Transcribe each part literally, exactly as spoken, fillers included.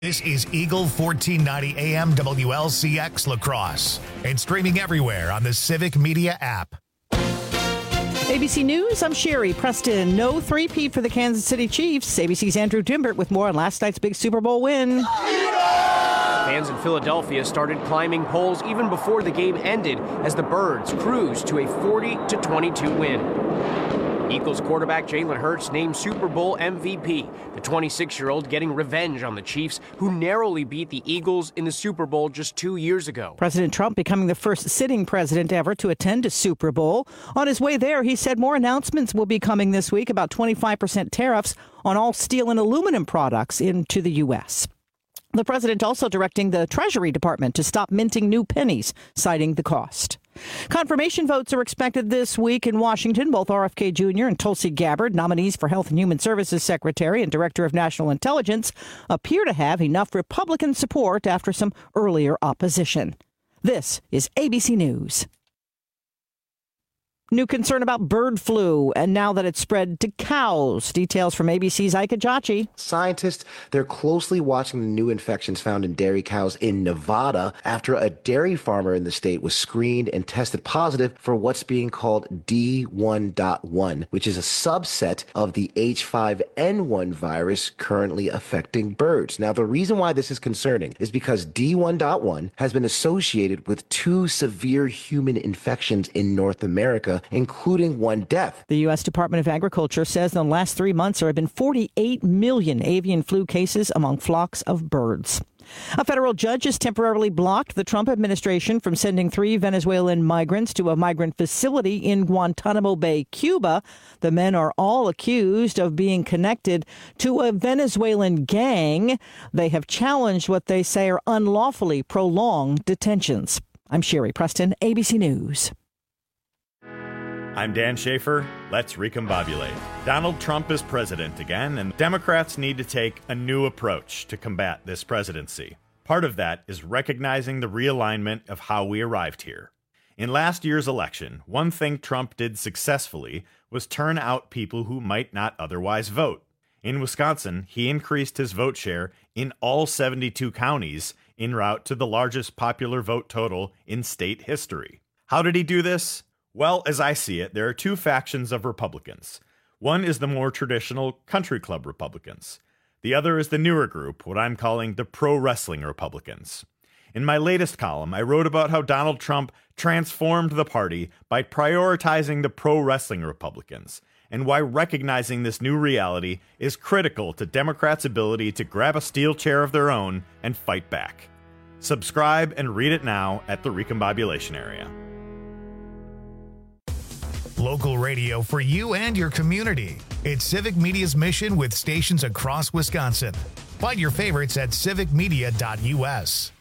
This is Eagle fourteen ninety A M W L C X Lacrosse and streaming everywhere on the Civic Media app. A B C News, I'm Sherry Preston. No three-peat for the Kansas City Chiefs. A B C's Andrew Dimbert with more on last night's big Super Bowl win. Fans in Philadelphia started climbing poles even before the game ended as the Birds cruised to a forty to twenty-two win. Eagles quarterback Jalen Hurts named Super Bowl M V P. The twenty-six-year-old getting revenge on the Chiefs, who narrowly beat the Eagles in the Super Bowl just two years ago. President Trump becoming the first sitting president ever to attend a Super Bowl. On his way there, he said more announcements will be coming this week about twenty-five percent tariffs on all steel and aluminum products into the U S. The president also directing the Treasury Department to stop minting new pennies, citing the cost. Confirmation votes are expected this week in Washington. Both R F K Junior and Tulsi Gabbard, nominees for Health and Human Services Secretary and Director of National Intelligence, appear to have enough Republican support after some earlier opposition. This is A B C News. New concern about bird flu, and now that it's spread to cows. Details from A B C's Ike Ajachi. Scientists, they're closely watching the new infections found in dairy cows in Nevada after a dairy farmer in the state was screened and tested positive for what's being called D one point one, which is a subset of the H five N one virus currently affecting birds. Now, the reason why this is concerning is because D one point one has been associated with two severe human infections in North America, including one death. The U S Department of Agriculture says in the last three months there have been forty-eight million avian flu cases among flocks of birds. A federal judge has temporarily blocked the Trump administration from sending three Venezuelan migrants to a migrant facility in Guantanamo Bay, Cuba. The men are all accused of being connected to a Venezuelan gang. They have challenged what they say are unlawfully prolonged detentions. I'm Sherry Preston, A B C News. I'm Dan Schaefer. Let's recombobulate. Donald Trump is president again, and Democrats need to take a new approach to combat this presidency. Part of that is recognizing the realignment of how we arrived here. In last year's election, one thing Trump did successfully was turn out people who might not otherwise vote. In Wisconsin, he increased his vote share in all seventy-two counties en route to the largest popular vote total in state history. How did he do this? Well, as I see it, there are two factions of Republicans. One is the more traditional country club Republicans. The other is the newer group, what I'm calling the pro-wrestling Republicans. In my latest column, I wrote about how Donald Trump transformed the party by prioritizing the pro-wrestling Republicans, and why recognizing this new reality is critical to Democrats' ability to grab a steel chair of their own and fight back. Subscribe and read it now at the Recombobulation Area. Local radio for you and your community. It's Civic Media's mission with stations across Wisconsin. Find your favorites at civic media dot U S.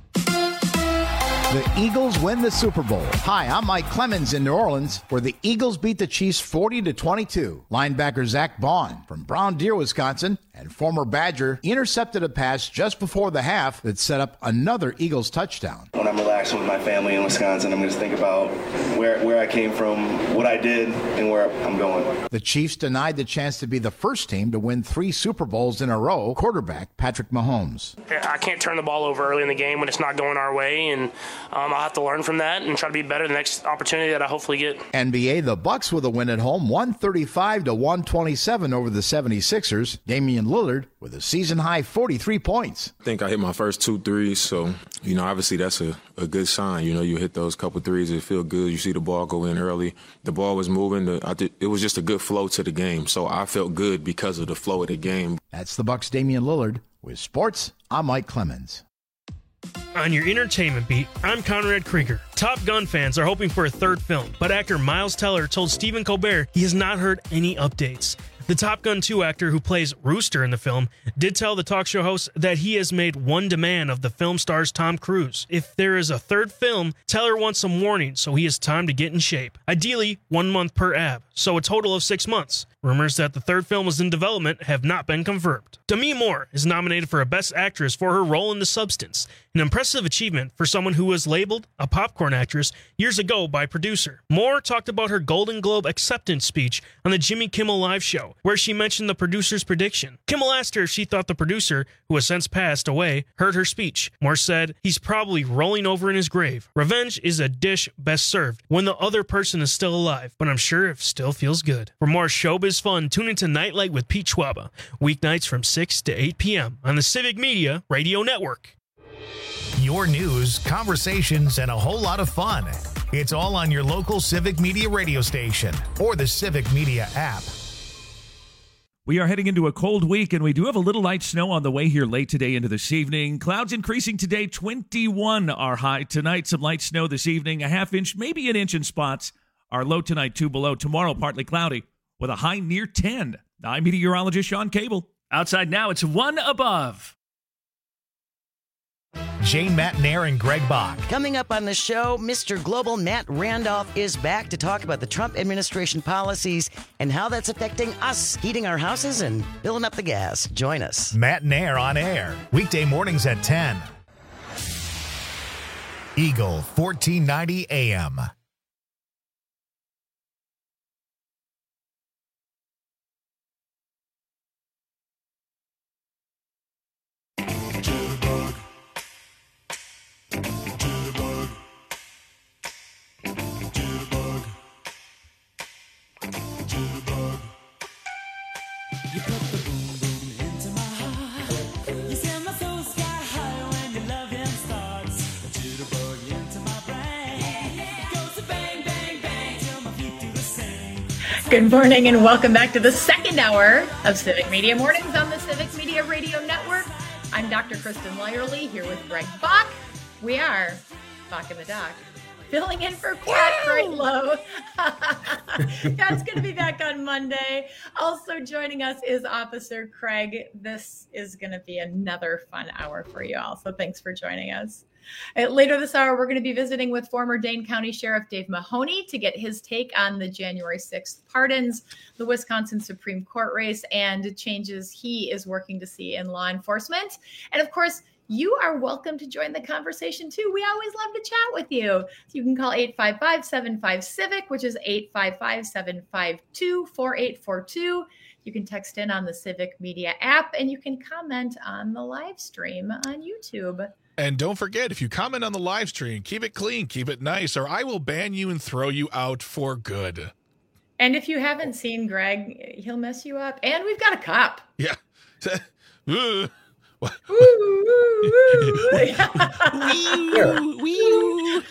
The Eagles win the Super Bowl. Hi, I'm Mike Clemens in New Orleans, where the Eagles beat the Chiefs forty to twenty-two. Linebacker Zach Bond from Brown Deer, Wisconsin, and former Badger intercepted a pass just before the half that set up another Eagles touchdown. When I'm relaxing with my family in Wisconsin, I'm just think about where, where I came from, what I did, and where I'm going. The Chiefs denied the chance to be the first team to win three Super Bowls in a row. Quarterback Patrick Mahomes. I can't turn the ball over early in the game when it's not going our way, and um, I'll have to learn from that and try to be better the next opportunity that I hopefully get. N B A, the Bucks with a win at home, one thirty-five to one twenty-seven over the seventy-sixers. Damian Lillard with a season-high forty-three points. I think I hit my first two threes, so, you know, obviously that's a, a good sign. You know, you hit those couple threes, it feel good. You see the ball go in early. The ball was moving. The, I th- it was just a good flow to the game, so I felt good because of the flow of the game. That's the Bucks' Damian Lillard. With sports, I'm Mike Clemens. On your entertainment beat, I'm Conrad Krieger. Top Gun fans are hoping for a third film, but actor Miles Teller told Stephen Colbert he has not heard any updates. The Top Gun two actor who plays Rooster in the film did tell the talk show host that he has made one demand of the film star's Tom Cruise. If there is a third film, Teller wants some warning, so he has time to get in shape. Ideally, one month per ab, so a total of six months. Rumors that the third film is in development have not been confirmed. Demi Moore is nominated for a Best Actress for her role in The Substance, an impressive achievement for someone who was labeled a popcorn actress years ago by producer. Moore talked about her Golden Globe acceptance speech on the Jimmy Kimmel Live show, where she mentioned the producer's prediction. Kimmel asked her if she thought the producer, who has since passed away, heard her speech. Moore said he's probably rolling over in his grave. Revenge is a dish best served when the other person is still alive, but I'm sure it still feels good. For more showbiz fun, tune into Nightlight with Pete Schwaba, weeknights from six to eight p.m. on the Civic Media Radio Network. Your news, conversations, and a whole lot of fun. It's all on your local Civic Media radio station or the Civic Media app. We are heading into a cold week, and we do have a little light snow on the way here late today into this evening. Clouds increasing today, twenty-one are high. Tonight, some light snow this evening, a half inch, maybe an inch in spots. Our low tonight, two below. Tomorrow, partly cloudy with a high near ten. I'm meteorologist Sean Cable. Outside now, it's one above. Jane Matenaer and Greg Bach. Coming up on the show, Mister Global Matt Randolph is back to talk about the Trump administration policies and how that's affecting us heating our houses and filling up the gas. Join us. Matenaer on air, weekday mornings at ten. Eagle fourteen ninety A M. Good morning and welcome back to the second hour of Civic Media Mornings on the Civic Media Radio Network. I'm Doctor Kristen Lyerly here with Greg Bach. We are Bach in the Doc, filling in for Pat Brightlow. Pat's going to be back on Monday. Also joining us is Officer Craig. This is going to be another fun hour for you all, so thanks for joining us. Uh, later this hour, we're going to be visiting with former Dane County Sheriff Dave Mahoney to get his take on the January sixth pardons, the Wisconsin Supreme Court race, and changes he is working to see in law enforcement. And of course, you are welcome to join the conversation too. We always love to chat with you. So you can call eight five five, seven five, CIVIC, which is eight five five, seven five two, four eight four two. You can text in on the Civic Media app, and you can comment on the live stream on YouTube. And don't forget, if you comment on the live stream, keep it clean, keep it nice, or I will ban you and throw you out for good. And if you haven't seen Greg, he'll mess you up. And we've got a cup. Yeah. Ooh, ooh, ooh. Wee,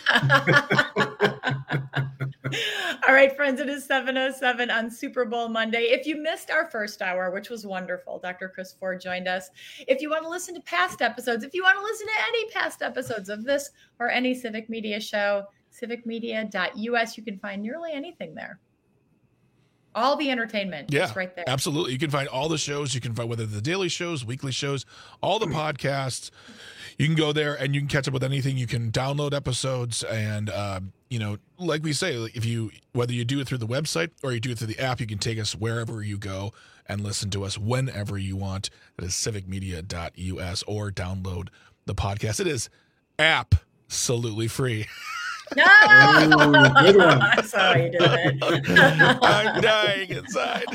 All right, friends, it is seven oh seven on Super Bowl Monday. If you missed our first hour, which was wonderful, Doctor Chris Ford joined us. If you want to listen to past episodes, if you want to listen to any past episodes of this or any Civic Media show, civic media dot U S, you can find nearly anything there. All the entertainment yeah, is right there. Absolutely. You can find all the shows. You can find whether the daily shows, weekly shows, all the podcasts. You can go there and you can catch up with anything. You can download episodes. And, uh, you know, like we say, if you whether you do it through the website or you do it through the app, you can take us wherever you go and listen to us whenever you want. That is civic media dot U S, or download the podcast. It is absolutely free. No, I saw you did it. I'm dying inside.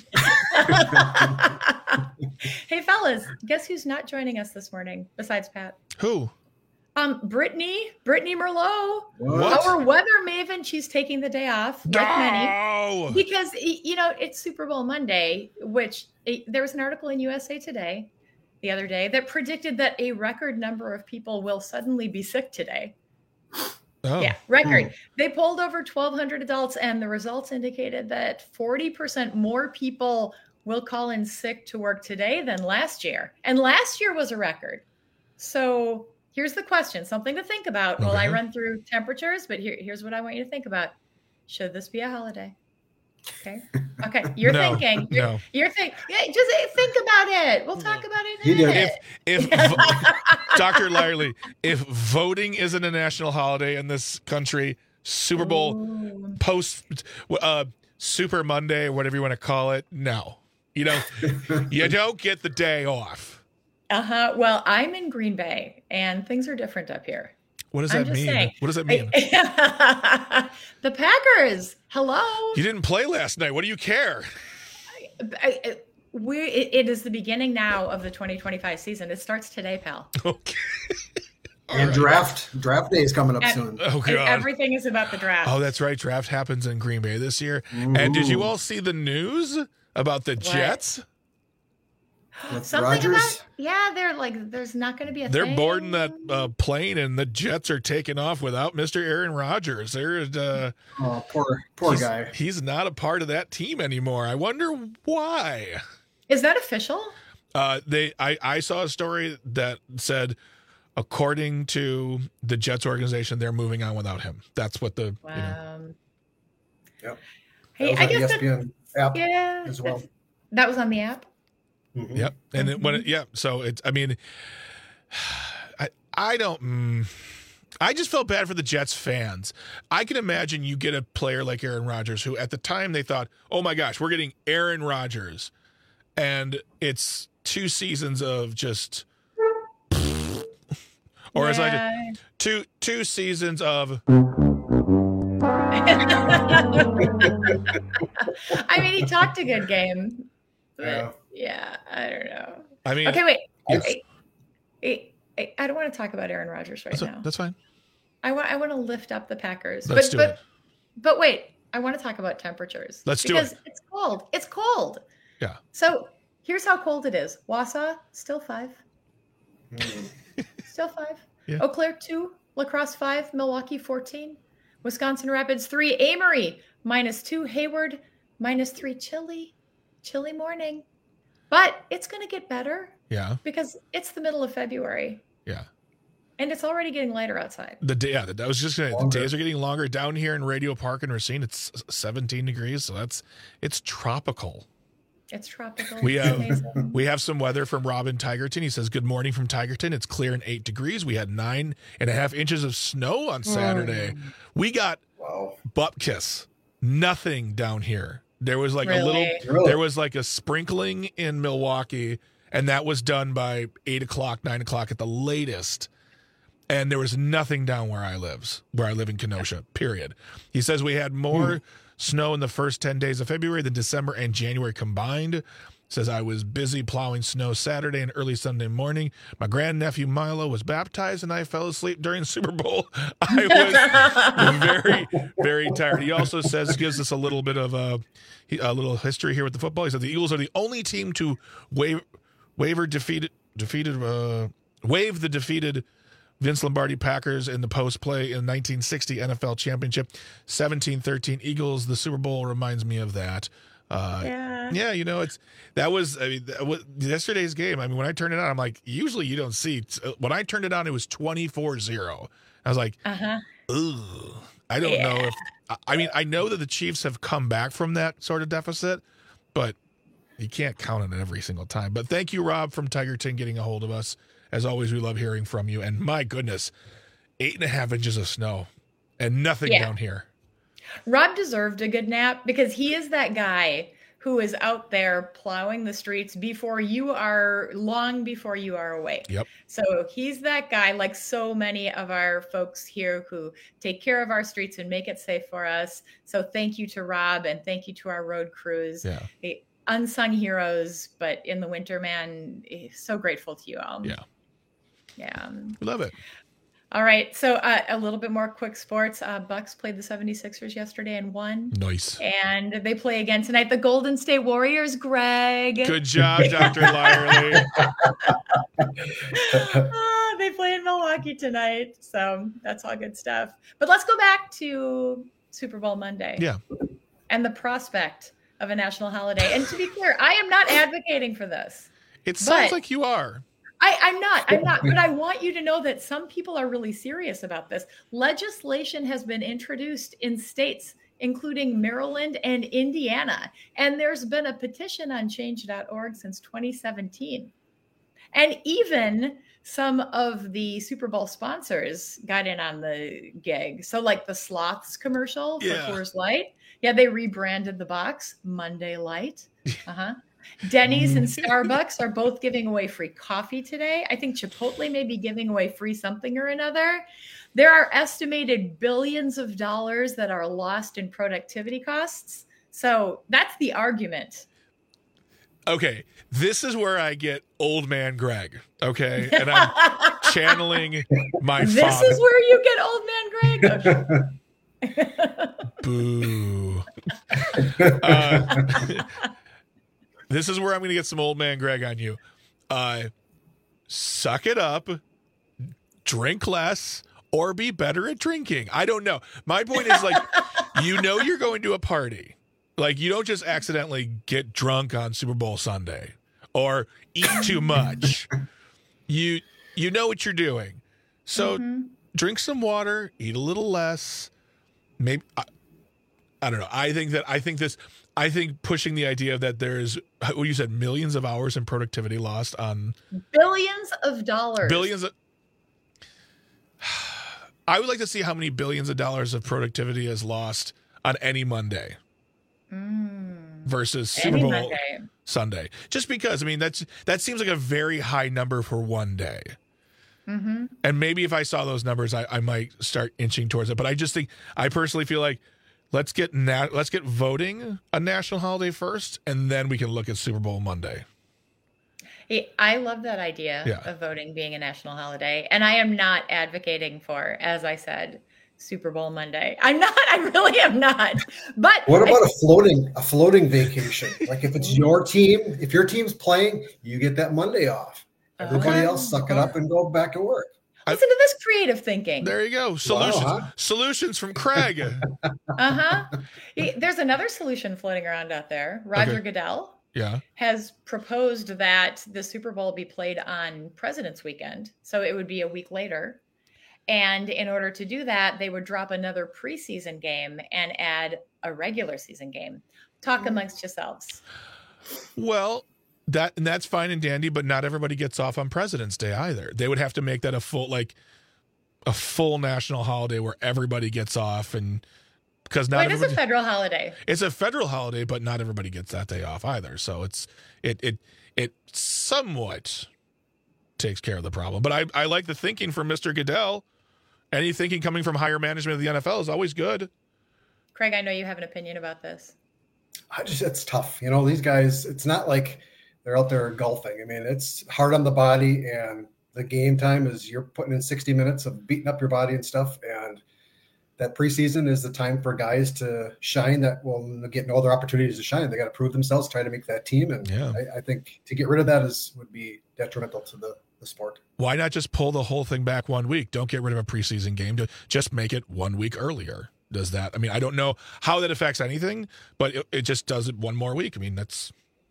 Hey, fellas, guess who's not joining us this morning besides Pat? Who? Um, Brittany, Brittany Merlot, what? Our weather maven. She's taking the day off, like no! many, because you know it's Super Bowl Monday. Which there was an article in U S A Today the other day that predicted that a record number of people will suddenly be sick today. Oh. Yeah, record. Oh. They polled over twelve hundred adults, and the results indicated that forty percent more people will call in sick to work today than last year. And last year was a record. So here's the question, something to think about okay. while I run through temperatures, but here, here's what I want you to think about. Should this be a holiday? Okay. Okay. You're no, thinking. You're, no. you're thinking. Yeah, just think about it. We'll talk about it in a minute. If, if vo- Doctor Lyerly, if voting isn't a national holiday in this country, Super Bowl Ooh. post, uh, Super Monday, or whatever you want to call it, no. You know, you don't get the day off. Uh-huh. Well, I'm in Green Bay, and things are different up here. What does that mean? Saying. What does that mean? The Packers. Hello. You didn't play last night. What do you care? I, I, we it, it is the beginning now of the twenty twenty-five season. It starts today, pal. Okay. And right. draft draft day is coming up and, soon. Oh, God. Everything is about the draft. Oh, that's right. Draft happens in Green Bay this year. Ooh. And did you all see the news about the what? Jets? With Something Rodgers? about yeah, they're like there's not going to be a. They're thing. boarding that uh, plane, and the Jets are taking off without Mister Aaron Rodgers. They're uh, oh, poor poor he's, guy. He's not a part of that team anymore. I wonder why. Is that official? Uh, they I, I saw a story that said, according to the Jets organization, they're moving on without him. That's what the wow. you know. Yep. Hey, I guess E S P N that, app yeah, as well. That was on the app. Mm-hmm. Yep. And it, when it, yeah, so it's, I mean, I, I don't, mm, I just felt bad for the Jets fans. I can imagine you get a player like Aaron Rodgers, who at the time they thought, oh my gosh, we're getting Aaron Rodgers. And it's two seasons of just, or yeah. as I did, two, two seasons of, I mean, he talked a good game. But yeah. yeah, I don't know. I mean, okay, wait. Yes. I, I, I, I don't want to talk about Aaron Rodgers right that's, now. A, that's fine. I want I want to lift up the Packers. Let's but, do but, it. But wait, I want to talk about temperatures. Let's do because it. It's cold. It's cold. Yeah. So here's how cold it is. Wausau, still five. Mm. Still five. Yeah. Eau Claire, two. La Crosse, five. Milwaukee, fourteen. Wisconsin Rapids, three. Amory, minus two. Hayward, minus three. Chilly. Chilly morning. But it's going to get better. Yeah. Because it's the middle of February. Yeah. And it's already getting lighter outside. The day, yeah, the, I was just gonna. The days are getting longer down here in Radio Park in Racine. It's seventeen degrees, so that's it's tropical. It's tropical. We it's have amazing. we have some weather from Robin Tigerton. He says, "Good morning from Tigerton. It's clear and eight degrees. We had nine and a half inches of snow on Saturday. Oh. We got wow. bupkis. Nothing down here. There was like really? a little. Really? There was like a sprinkling in Milwaukee, and that was done by eight o'clock, nine o'clock at the latest." And there was nothing down where I live, where I live in Kenosha, period. He says we had more hmm. snow in the first ten days of February than December and January combined. Says I was busy plowing snow Saturday and early Sunday morning. My grandnephew Milo was baptized and I fell asleep during the Super Bowl. I was very, very tired. He also says, gives us a little bit of a, a little history here with the football. He said the Eagles are the only team to waive, waiver defeated, defeated, uh, waive the defeated Vince Lombardi Packers in the post play in nineteen sixty N F L Championship, seventeen thirteen Eagles. The Super Bowl reminds me of that. Uh, yeah. yeah, you know, it's that was, I mean, that was yesterday's game. I mean, when I turned it on, I'm like, usually you don't see. When I turned it on, it was twenty-four zero. I was like, uh-huh. ugh. I don't yeah. know if, I mean, I know that the Chiefs have come back from that sort of deficit, but you can't count on it every single time. But thank you, Rob from Tigerton, getting a hold of us. As always, we love hearing from you. And my goodness, eight and a half inches of snow and nothing yeah. down here. Rob deserved a good nap because he is that guy who is out there plowing the streets before you are, long before you are awake. Yep. So he's that guy, like so many of our folks here who take care of our streets and make it safe for us. So thank you to Rob and thank you to our road crews. Yeah. The unsung heroes, but in the winter, man, so grateful to you all. Yeah. Yeah. We love it. All right. So uh, a little bit more quick sports. Uh, Bucks played the seventy-sixers yesterday and won. Nice. And they play again tonight. The Golden State Warriors, Greg. Good job, Doctor Lyerly. oh, they play in Milwaukee tonight. So that's all good stuff. But let's go back to Super Bowl Monday. Yeah. And the prospect of a national holiday. And to be clear, I am not advocating for this. It sounds like you are. I, I'm not, I'm not, but I want you to know that some people are really serious about this. Legislation has been introduced in states, including Maryland and Indiana. And there's been a petition on change dot org since twenty seventeen. And even some of the Super Bowl sponsors got in on the gig. So like the Sloths commercial for yeah. Coors Light. Yeah, they rebranded the box Monday Light. Uh-huh. Denny's and Starbucks are both giving away free coffee today. I think Chipotle may be giving away free something or another. There are estimated billions of dollars that are lost in productivity costs. So that's the argument Okay, this is where I get old man Greg, okay? And I'm channeling my this father. This is where you get old man Greg? Okay. Boo. uh, this is where I'm going to get some old man Greg on you. Uh, suck it up, drink less, or be better at drinking. I don't know. My point is, like, you know you're going to a party. Like, you don't just accidentally get drunk on Super Bowl Sunday or eat too much. You you know what you're doing. So mm-hmm. drink some water, eat a little less. Maybe I, I don't know. I think that I think this I think pushing the idea that there's what you said millions of hours in productivity lost on billions of dollars. Billions of I would like to see how many billions of dollars of productivity is lost on any Monday. Mm. Versus Super Bowl Monday. Sunday, just because I mean that's that seems like a very high number for one day, mm-hmm. and maybe if I saw those numbers, I, I might start inching towards it. But I just think I personally feel like let's get na- let's get voting a national holiday first, and then we can look at Super Bowl Monday. Hey, I love that idea yeah. of voting being a national holiday, and I am not advocating for, as I said, Super Bowl Monday. I'm not. I really am not. But what about I, a floating a floating vacation? Like if it's your team, if your team's playing, you get that Monday off. Everybody okay. else suck it up and go back to work. Listen to this creative thinking. There you go. Solutions. Wow, huh? Solutions from Craig. uh-huh. There's another solution floating around out there. Roger okay. Goodell yeah. has proposed that the Super Bowl be played on President's Weekend. So it would be a week later. And in order to do that, they would drop another preseason game and add a regular season game. Talk amongst yourselves. Well, that and that's fine and dandy, but not everybody gets off on President's Day either. They would have to make that a full, like a full national holiday where everybody gets off, and because not well, it is a federal holiday. It's a federal holiday, but not everybody gets that day off either. So it's it it it somewhat takes care of the problem. But I I like the thinking from Mister Goodell. Any thinking coming from higher management of the N F L is always good. Craig, I know you have an opinion about this. I just, it's tough. You know, these guys, it's not like they're out there golfing. I mean, it's hard on the body, and the game time is you're putting in sixty minutes of beating up your body and stuff. And that preseason is the time for guys to shine that will get no other opportunities to shine. They got to prove themselves, try to make that team. And yeah. I, I think to get rid of that is would be detrimental to the, the sport. Why not just pull the whole thing back one week? Don't get rid of a preseason game. Just make it one week earlier. Does that? I mean, I don't know how that affects anything, but it, it just does it one more week. I mean, that's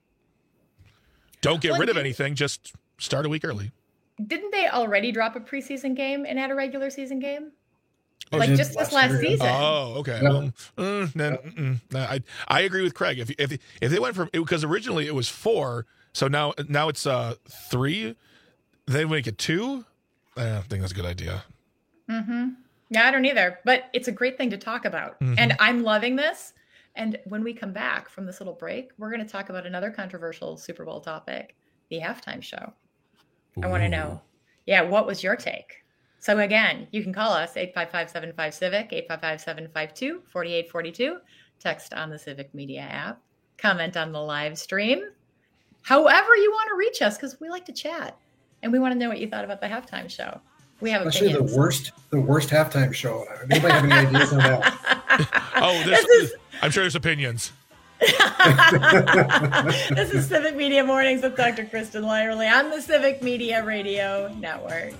don't get well, rid of anything. Just start a week early. Didn't they already drop a preseason game and add a regular season game? Oh, like just this last year, season. Oh, okay. Yeah. Well, uh, no, no, no, I I agree with Craig. If if if they went from because originally it was four, so now now it's uh three. They make it two. I don't think that's a good idea. Mm-hmm. Yeah, I don't either. But it's a great thing to talk about, mm-hmm. and I'm loving this. And when we come back from this little break, we're going to talk about another controversial Super Bowl topic: the halftime show. Ooh. I want to know, yeah, what was your take? So again, you can call us eight five five, seven five, CIVIC, eight five five, seven five two, four eight four two, text on the Civic Media app, comment on the live stream, however you want to reach us, because we like to chat, and we want to know what you thought about the halftime show. We have Especially opinions. the worst, the worst halftime show. Anybody have any ideas on that? Oh, this is, I'm sure there's opinions. This is Civic Media Mornings with Doctor Kristen Lyerly on the Civic Media Radio Network.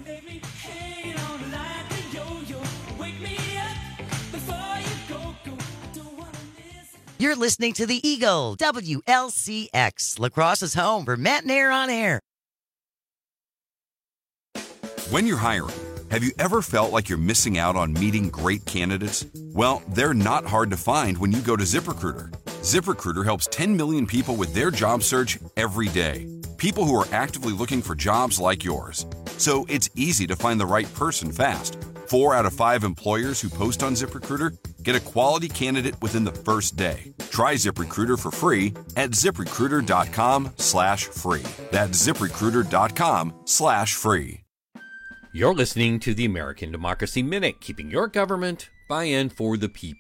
You're listening to the Eagle, W L C X, La Crosse's home for Matt and Air on Air. When you're hiring, have you ever felt like you're missing out on meeting great candidates? Well, they're not hard to find when you go to ZipRecruiter. ZipRecruiter helps ten million people with their job search every day. People who are actively looking for jobs like yours. So it's easy to find the right person fast. Four out of five employers who post on ZipRecruiter get a quality candidate within the first day. Try ZipRecruiter for free at ZipRecruiter.com slash free. That's ZipRecruiter.com slash free. You're listening to the American Democracy Minute, keeping your government by and for the people.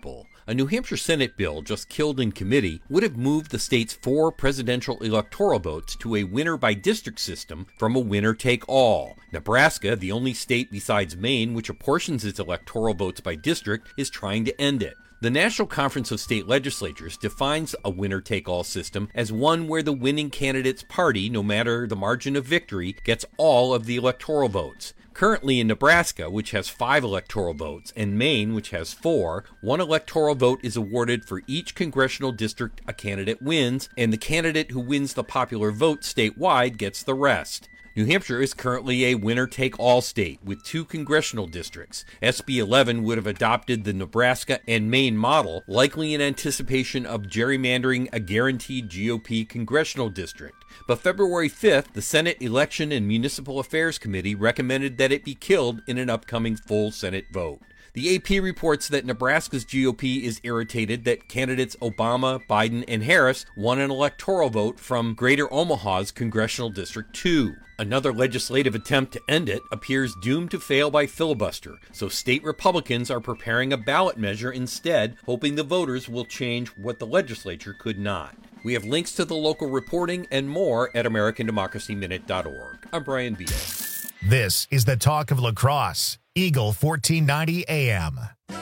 A New Hampshire Senate bill just killed in committee would have moved the state's four presidential electoral votes to a winner-by-district system from a winner-take-all. Nebraska, the only state besides Maine which apportions its electoral votes by district, is trying to end it. The National Conference of State Legislatures defines a winner-take-all system as one where the winning candidate's party, no matter the margin of victory, gets all of the electoral votes. Currently in Nebraska, which has five electoral votes, and Maine, which has four, one electoral vote is awarded for each congressional district a candidate wins, and the candidate who wins the popular vote statewide gets the rest. New Hampshire is currently a winner-take-all state with two congressional districts. S B eleven would have adopted the Nebraska and Maine model, likely in anticipation of gerrymandering a guaranteed G O P congressional district. But February fifth, the Senate Election and Municipal Affairs Committee recommended that it be killed in an upcoming full Senate vote. The A P reports that Nebraska's G O P is irritated that candidates Obama, Biden, and Harris won an electoral vote from Greater Omaha's Congressional District two. Another legislative attempt to end it appears doomed to fail by filibuster, so state Republicans are preparing a ballot measure instead, hoping the voters will change what the legislature could not. We have links to the local reporting and more at American Democracy Minute dot org. I'm Brian Vito. This is the Talk of Lacrosse. Eagle fourteen ninety A M.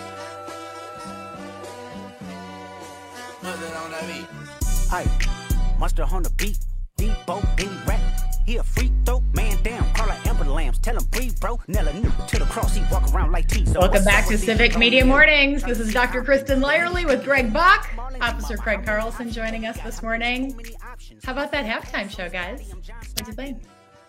Hey, Monster on the beat, Debo, D rap. He a freak throw, man down, Carla Amber Lambs, tell him breathe, bro. Nella new to the cross, he walk around like T. So welcome back to Civic Media Mornings. This is Doctor Kristen Lyerly with Greg Bach, Officer Craig Carlson joining us this morning. How about that halftime show, guys? What'd you think?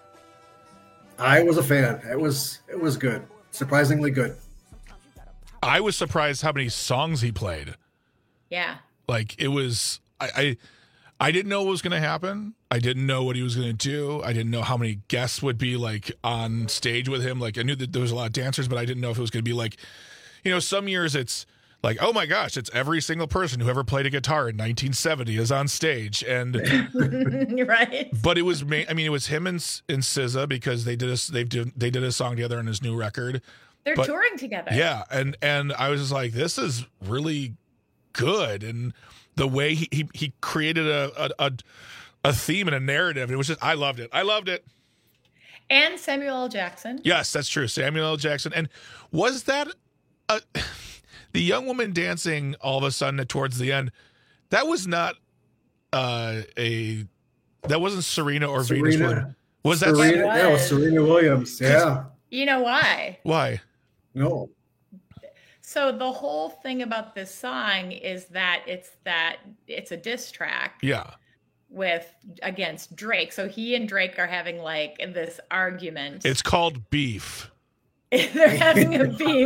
I was a fan. It was it was good. Surprisingly good. I was surprised how many songs he played. Yeah. Like it was, I, I, I didn't know what was going to happen. I didn't know what he was going to do. I didn't know how many guests would be like on stage with him. Like I knew that there was a lot of dancers, but I didn't know if it was going to be like, you know, some years it's like, oh my gosh, it's every single person who ever played a guitar in nineteen seventy is on stage. And you're right. But it was, I mean, it was him and, and S Z A because they did a, they did, they did a song together on his new record. They're but, touring together. Yeah. And, and I was just like, this is really good. And the way he, he, he created a, a, a, a theme and a narrative, it was just, I loved it. I loved it. And Samuel L. Jackson. Yes, that's true. Samuel L. Jackson. And was that a, the young woman dancing all of a sudden towards the end? That was not uh, a, that wasn't Serena or Serena. Venus Williams. Was that Serena? Serena? Yeah, it was Serena Williams. Yeah. You know why? Why? No. So the whole thing about this song is that it's that it's a diss track. Yeah. With against Drake. So he and Drake are having like this argument. It's called beef. They're having a beef.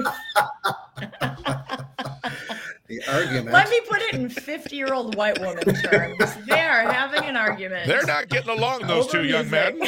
The argument. Let me put it in fifty-year-old white woman terms. They are having an argument. They're not getting along, those two young men.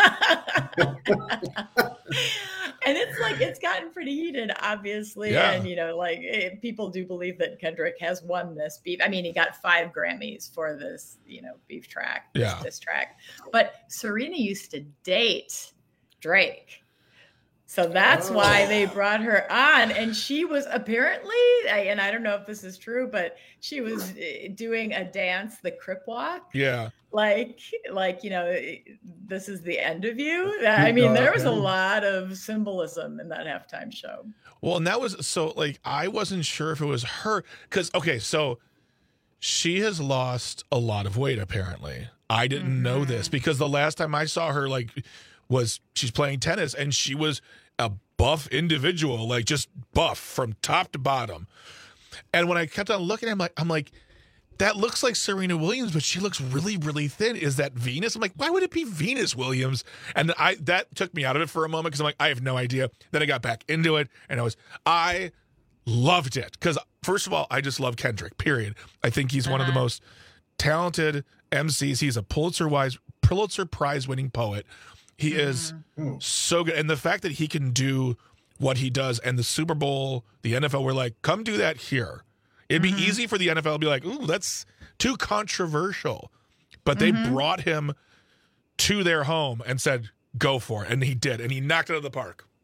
And it's like, it's gotten pretty heated, obviously. Yeah. And, you know, like it, people do believe that Kendrick has won this beef. I mean, he got five Grammys for this, you know, beef track, this, Yeah. this track. But Serena used to date Drake. So that's oh. why they brought her on. And she was apparently, and I don't know if this is true, but she was doing a dance, the Crip Walk. Yeah. Like, like, you know, this is the end of you. I mean, there was a lot of symbolism in that halftime show. Well, and that was, so like, I wasn't sure if it was her. Because, okay, so she has lost a lot of weight, apparently. I didn't mm-hmm. know this because the last time I saw her, like, was she's playing tennis and she was a buff individual, like just buff from top to bottom. And when I kept on looking, I'm like, I'm like, that looks like Serena Williams, but she looks really, really thin. Is that Venus? I'm like, why would it be Venus Williams? And I that took me out of it for a moment because I'm like, I have no idea. Then I got back into it and I was, I loved it because first of all, I just love Kendrick, period. I think he's uh-huh. one of the most talented M Cs. He's a Pulitzer Wise, Pulitzer Prize winning poet. He mm-hmm. is so good. And the fact that he can do what he does and the Super Bowl, the N F L, we're like, come do that here. It'd be mm-hmm. easy for the N F L to be like, ooh, that's too controversial. But they mm-hmm. brought him to their home and said, go for it. And he did. And he knocked it out of the park.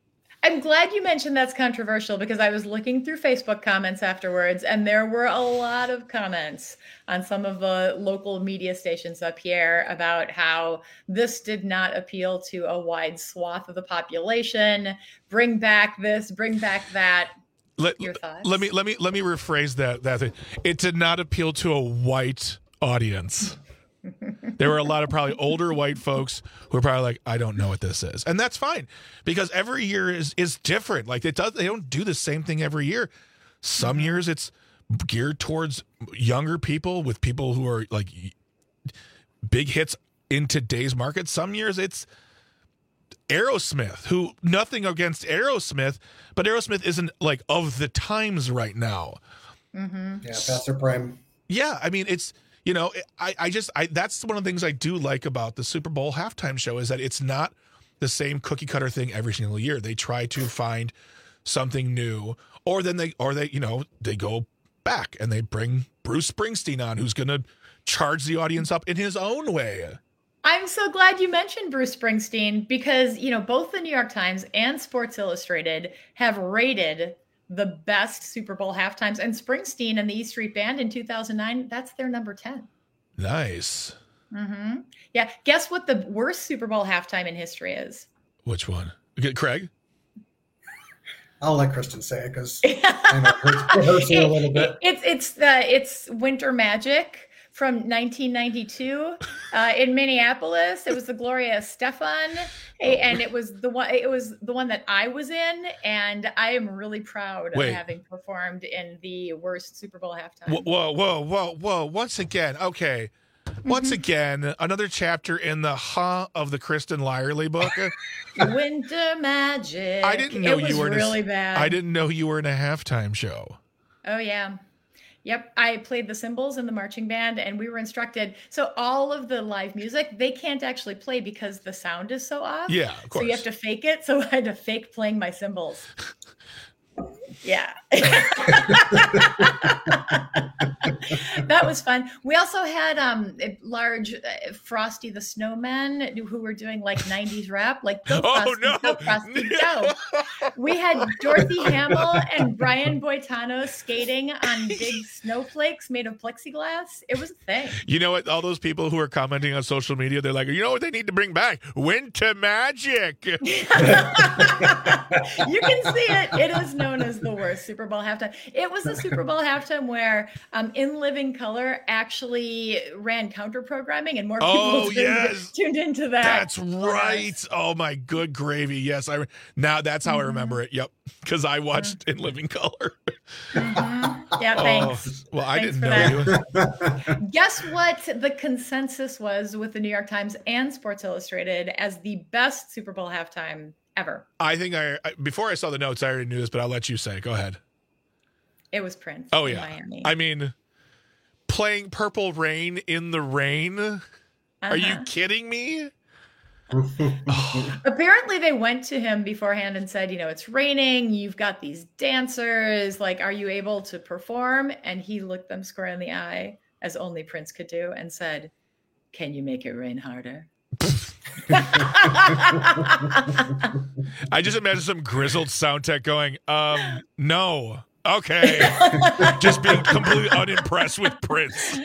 I'm glad you mentioned that's controversial because I was looking through Facebook comments afterwards, and there were a lot of comments on some of the local media stations up here about how this did not appeal to a wide swath of the population. Bring back this, bring back that. Let, Your thoughts? let me let me let me rephrase that. That thing. It did not appeal to a white audience. There were a lot of probably older white folks who are probably like, I don't know what this is. And that's fine because every year is is different. Like it does they don't do the same thing every year. Some years it's geared towards younger people with people who are like big hits in today's market. Some years it's Aerosmith, who nothing against Aerosmith, but Aerosmith isn't like of the times right now. Mm-hmm. Yeah, past their prime. Yeah, I mean it's You know, I, I just, I that's one of the things I do like about the Super Bowl halftime show is that it's not the same cookie cutter thing every single year. They try to find something new, or then they, or they, you know, they go back and they bring Bruce Springsteen on, who's going to charge the audience up in his own way. I'm so glad you mentioned Bruce Springsteen because, you know, both the New York Times and Sports Illustrated have rated the best Super Bowl halftimes, and Springsteen and the E Street Band in two thousand nine, that's their number ten. Nice. Mm-hmm. Yeah. Guess what the worst Super Bowl halftime in history is? Which one? Okay, Craig? I'll let Kristen say it because I know it hurts, it hurts a little bit. It's it's the it's Winter Magic from nineteen ninety-two uh, in Minneapolis. It was the Gloria Estefan, and it was the one. It was the one that I was in, and I am really proud Wait. of having performed in the worst Super Bowl halftime. Whoa, whoa, whoa, whoa, whoa! Once again, okay. Once Mm-hmm. again, another chapter in the huh of the Kristen Lyerly book. Winter Magic. I didn't know it was you were in really a, bad. I didn't know you were in a halftime show. Oh yeah. Yep, I played the cymbals in the marching band, and we were instructed. So all of the live music, they can't actually play because the sound is so off. Yeah, of course. So you have to fake it. So I had to fake playing my cymbals. Yeah. That was fun. We also had um a large uh, Frosty the Snowman who were doing like nineties rap, like go Frosty, Oh, no. go Frosty, go. We had Dorothy Hamill and Brian Boitano skating on big snowflakes made of plexiglass. It was a thing. You know what? All those people who are commenting on social media, they're like, you know what they need to bring back? Winter Magic. You can see it. It is known as the worst Super Bowl halftime. It was a Super Bowl halftime where um, In Living Color actually ran counter programming, and more people Oh, tuned, yes. tuned into that. That's right. Oh my good gravy. Yes, I now that's how I remember it. Yep, because I watched In Living Color. Yeah, thanks. Oh, well, I Thanks didn't for know you. Guess what the consensus was with the New York Times and Sports Illustrated as the best Super Bowl halftime ever? I think I, I before I saw the notes, I already knew this, but I'll let you say. It. Go ahead. It was Prince. Oh in yeah. Miami. I mean, playing Purple Rain in the rain. Are you Uh-huh. kidding me? Apparently they went to him beforehand and said, you know, it's raining, you've got these dancers, like, are you able to perform? And he looked them square in the eye, as only Prince could do, and said, can you make it rain harder? I just imagine some grizzled sound tech going, um, no. Okay. Just being completely unimpressed with Prince.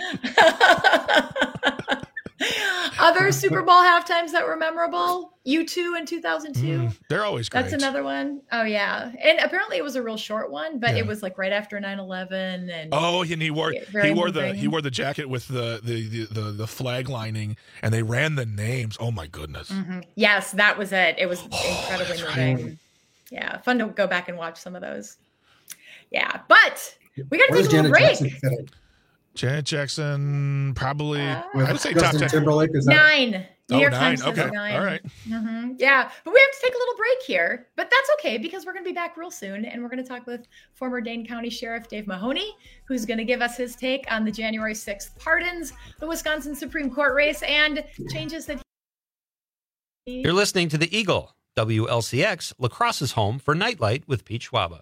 Other Super Bowl halftimes that were memorable, U two in two thousand two. Mm, they're always great. That's another one. Oh, yeah. And apparently it was a real short one, but Yeah. it was like right after nine eleven. And Oh, and he wore very he wore the moving. he wore the jacket with the the, the the the flag lining, and they ran the names. Oh my goodness! Mhm. Yes, that was it. It was Oh, incredibly moving. Yeah, fun to go back and watch some of those. Yeah, but we got to Where's take a little Janet break. Jackson fitting? Janet Jackson probably. I With would say top Justin ten. Timberlake, is that- Nine. New Oh, York nine. Times says Okay. nine. All right. Mhm. Yeah, but we have to take a little break here. But that's okay because we're going to be back real soon, and we're going to talk with former Dane County Sheriff Dave Mahoney, who's going to give us his take on the January sixth pardons, the Wisconsin Supreme Court race, and changes that. He- You're listening to The Eagle, W L C X, La Crosse's home for Nightlight with Pete Schwaba.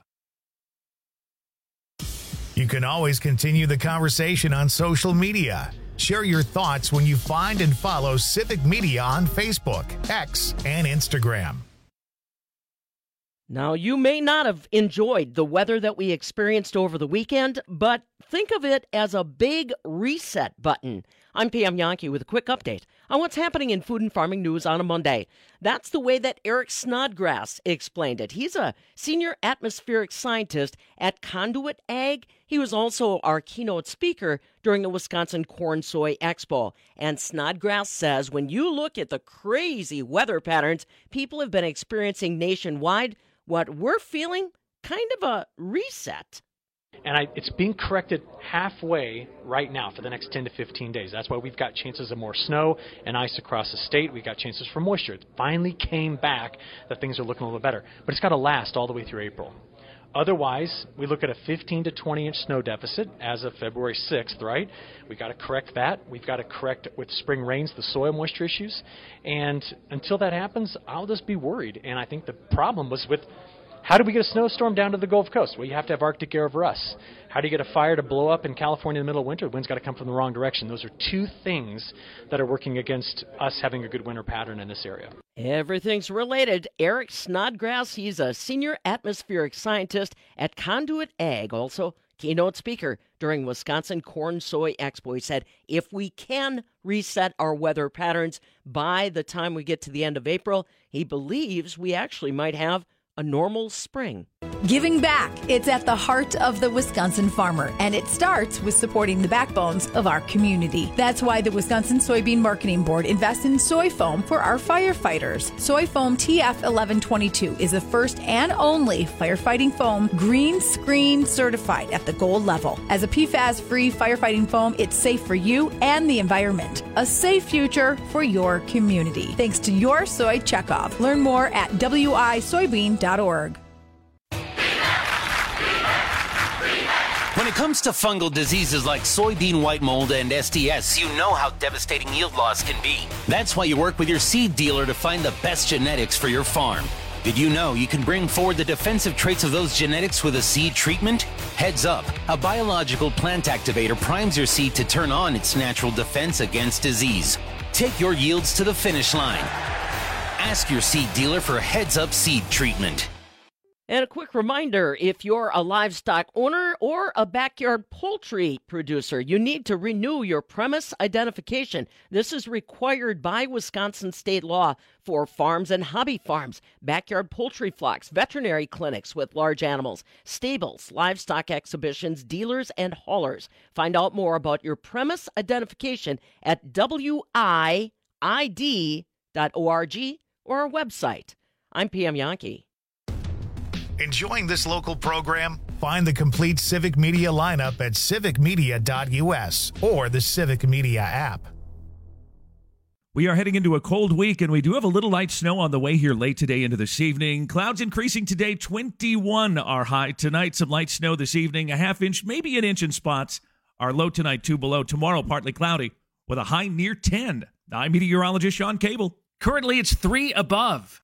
You can always continue the conversation on social media. Share your thoughts when you find and follow Civic Media on Facebook, X, and Instagram. Now, you may not have enjoyed the weather that we experienced over the weekend, but think of it as a big reset button. I'm P M Yankee with a quick update on what's happening in food and farming news on a Monday. That's the way that Eric Snodgrass explained it. He's a senior atmospheric scientist at Conduit Ag. He was also our keynote speaker during the Wisconsin Corn Soy Expo. And Snodgrass says when you look at the crazy weather patterns people have been experiencing nationwide, what we're feeling, kind of a reset. And I, it's being corrected halfway right now for the next ten to fifteen days. That's why we've got chances of more snow and ice across the state. We've got chances for moisture. It finally came back that things are looking a little better. But it's got to last all the way through April. Otherwise, we look at a fifteen to twenty inch snow deficit as of February sixth, right? We've got to correct that. We've got to correct with spring rains the soil moisture issues. And until that happens, I'll just be worried. And I think the problem was with how do we get a snowstorm down to the Gulf Coast? Well, you have to have Arctic air over us. How do you get a fire to blow up in California in the middle of winter? The wind's got to come from the wrong direction. Those are two things that are working against us having a good winter pattern in this area. Everything's related. Eric Snodgrass, he's a senior atmospheric scientist at Conduit Ag, also keynote speaker during Wisconsin Corn Soy Expo. He said, if we can reset our weather patterns by the time we get to the end of April, he believes we actually might have a normal spring. Giving back. It's at the heart of the Wisconsin farmer, and it starts with supporting the backbones of our community. That's why the Wisconsin Soybean Marketing Board invests in soy foam for our firefighters. Soy Foam T F eleven twenty-two is the first and only firefighting foam green screen certified at the gold level. As a P FAS-free firefighting foam, it's safe for you and the environment. A safe future for your community. Thanks to your soy checkoff. Learn more at w i soybean dot org. When it comes to fungal diseases like soybean white mold and S T S, you know how devastating yield loss can be. That's why you work with your seed dealer to find the best genetics for your farm. Did you know you can bring forward the defensive traits of those genetics with a seed treatment? Heads up, a biological plant activator primes your seed to turn on its natural defense against disease. Take your yields to the finish line. Ask your seed dealer for Heads Up seed treatment. And a quick reminder, if you're a livestock owner or a backyard poultry producer, you need to renew your premise identification. This is required by Wisconsin state law for farms and hobby farms, backyard poultry flocks, veterinary clinics with large animals, stables, livestock exhibitions, dealers, and haulers. Find out more about your premise identification at w i i d dot org or our website. I'm P M Yankee. Enjoying this local program? Find the complete Civic Media lineup at civic media dot u s or the Civic Media app. We are heading into a cold week, and we do have a little light snow on the way here late today into this evening. Clouds increasing today, twenty-one are high. Tonight, some light snow this evening, a half inch, maybe an inch in spots. Our low tonight, two below. Tomorrow, partly cloudy with a high near ten. I'm meteorologist Sean Cable. Currently, it's three above.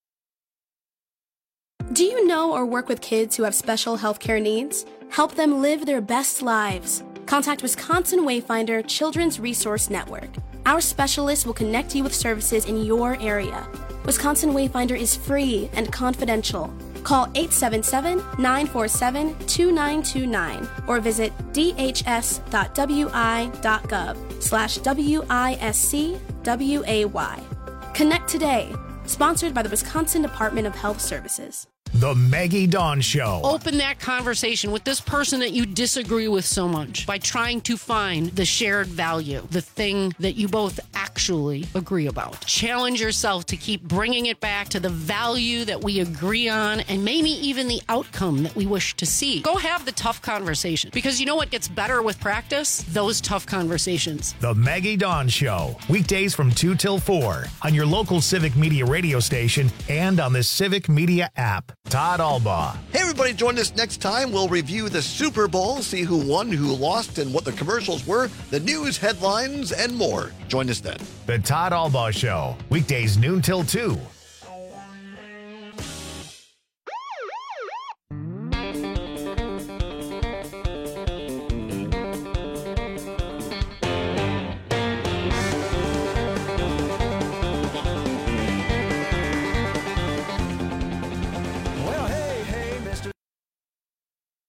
Do you know or work with kids who have special healthcare needs? Help them live their best lives. Contact Wisconsin Wayfinder Children's Resource Network. Our specialists will connect you with services in your area. Wisconsin Wayfinder is free and confidential. Call eight seven seven, nine four seven, two nine two nine or visit d h s dot w i dot gov slash W I S C W A Y. Connect today. Sponsored by the Wisconsin Department of Health Services. The Maggie Dawn Show. Open that conversation with this person that you disagree with so much by trying to find the shared value, the thing that you both actually agree about. Challenge yourself to keep bringing it back to the value that we agree on and maybe even the outcome that we wish to see. Go have the tough conversation, because you know what gets better with practice? Those tough conversations. The Maggie Dawn Show. Weekdays from two till four on your local Civic Media radio station and on the Civic Media app. Todd Albaugh. Hey, everybody, join us next time. We'll review the Super Bowl, see who won, who lost, and what the commercials were, the news headlines, and more. Join us then. The Todd Albaugh Show. Weekdays noon till two.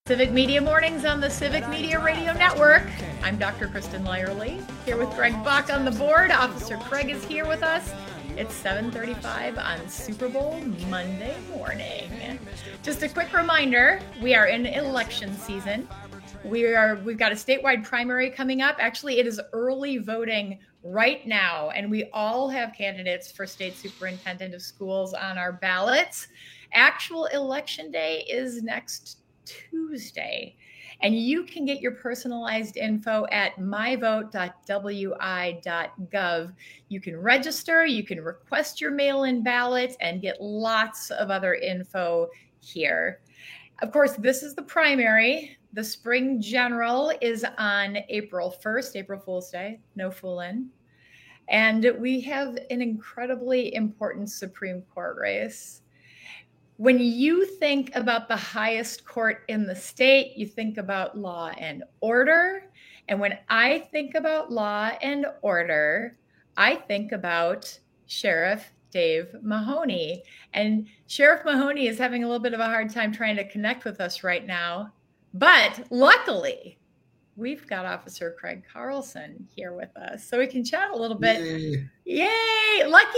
Civic Media Mornings on the Civic Media Radio Network. I'm Doctor Kristen Lyerly, here with Greg Bach on the board. Officer Craig is here with us. It's seven thirty-five on Super Bowl Monday morning. Just a quick reminder, we are in election season. We are, we've got a statewide primary coming up. Actually, it is early voting right now, and we all have candidates for state superintendent of schools on our ballots. Actual election day is next Tuesday, and you can get your personalized info at my vote dot w i dot gov. You can register, you can request your mail-in ballot, and get lots of other info here. Of course, this is the primary. The spring general is on April first, April Fool's Day, no fooling. And we have an incredibly important Supreme Court race. When you think about the highest court in the state, you think about law and order. And when I think about law and order, I think about Sheriff Dave Mahoney. And Sheriff Mahoney is having a little bit of a hard time trying to connect with us right now. But luckily, we've got Officer Craig Carlson here with us, so we can chat a little bit. Yay! Yay! Lucky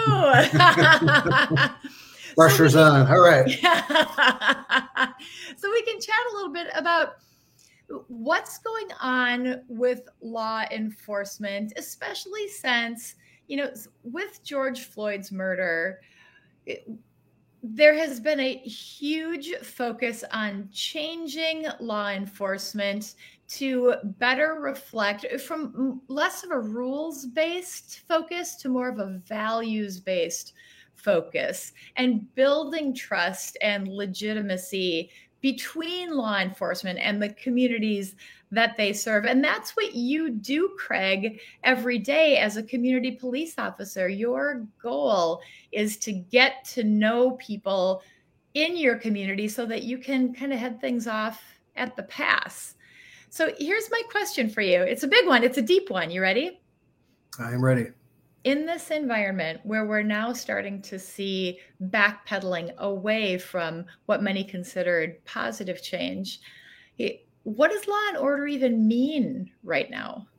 you! Pressure's so on. All right. So we can chat a little bit about what's going on with law enforcement, especially since, you know, with George Floyd's murder, it, there has been a huge focus on changing law enforcement to better reflect from less of a rules-based focus to more of a values-based focus, and building trust and legitimacy between law enforcement and the communities that they serve. And that's what you do, Craig, every day as a community police officer. Your goal is to get to know people in your community so that you can kind of head things off at the pass. So here's my question for you. It's a big one. It's a deep one. You ready? I'm ready. In this environment where we're now starting to see backpedaling away from what many considered positive change, what does law and order even mean right now?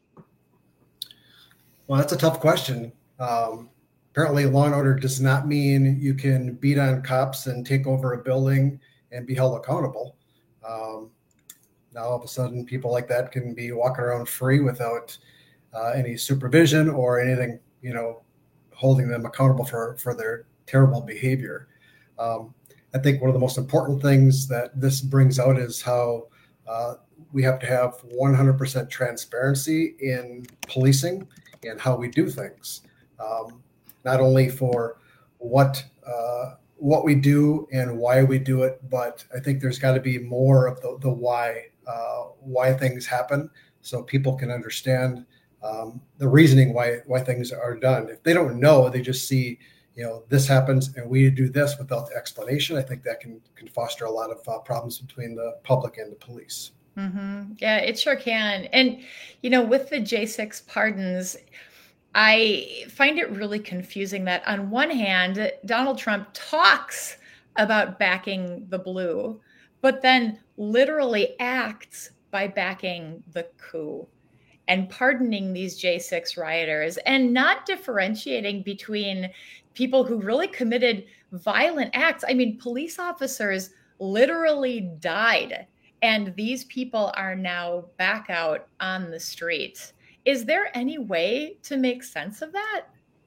Well, that's a tough question. Um, apparently, law and order does not mean you can beat on cops and take over a building and be held accountable. Um, now, all of a sudden, people like that can be walking around free without Uh, any supervision or anything, you know, holding them accountable for, for their terrible behavior. Um, I think one of the most important things that this brings out is how uh, we have to have one hundred percent transparency in policing and how we do things, um, not only for what uh, what we do and why we do it, but I think there's got to be more of the, the why, uh, why things happen, so people can understand Um, the reasoning why why things are done. If they don't know, they just see, you know, this happens and we do this without the explanation. I think that can can foster a lot of uh, problems between the public and the police. Mm-hmm. Yeah, it sure can. And, you know, with the J six pardons, I find it really confusing that on one hand, Donald Trump talks about backing the blue, but then literally acts by backing the coup and pardoning these J six rioters and not differentiating between people who really committed violent acts. I mean, police officers literally died, and these people are now back out on the street. Is there any way to make sense of that?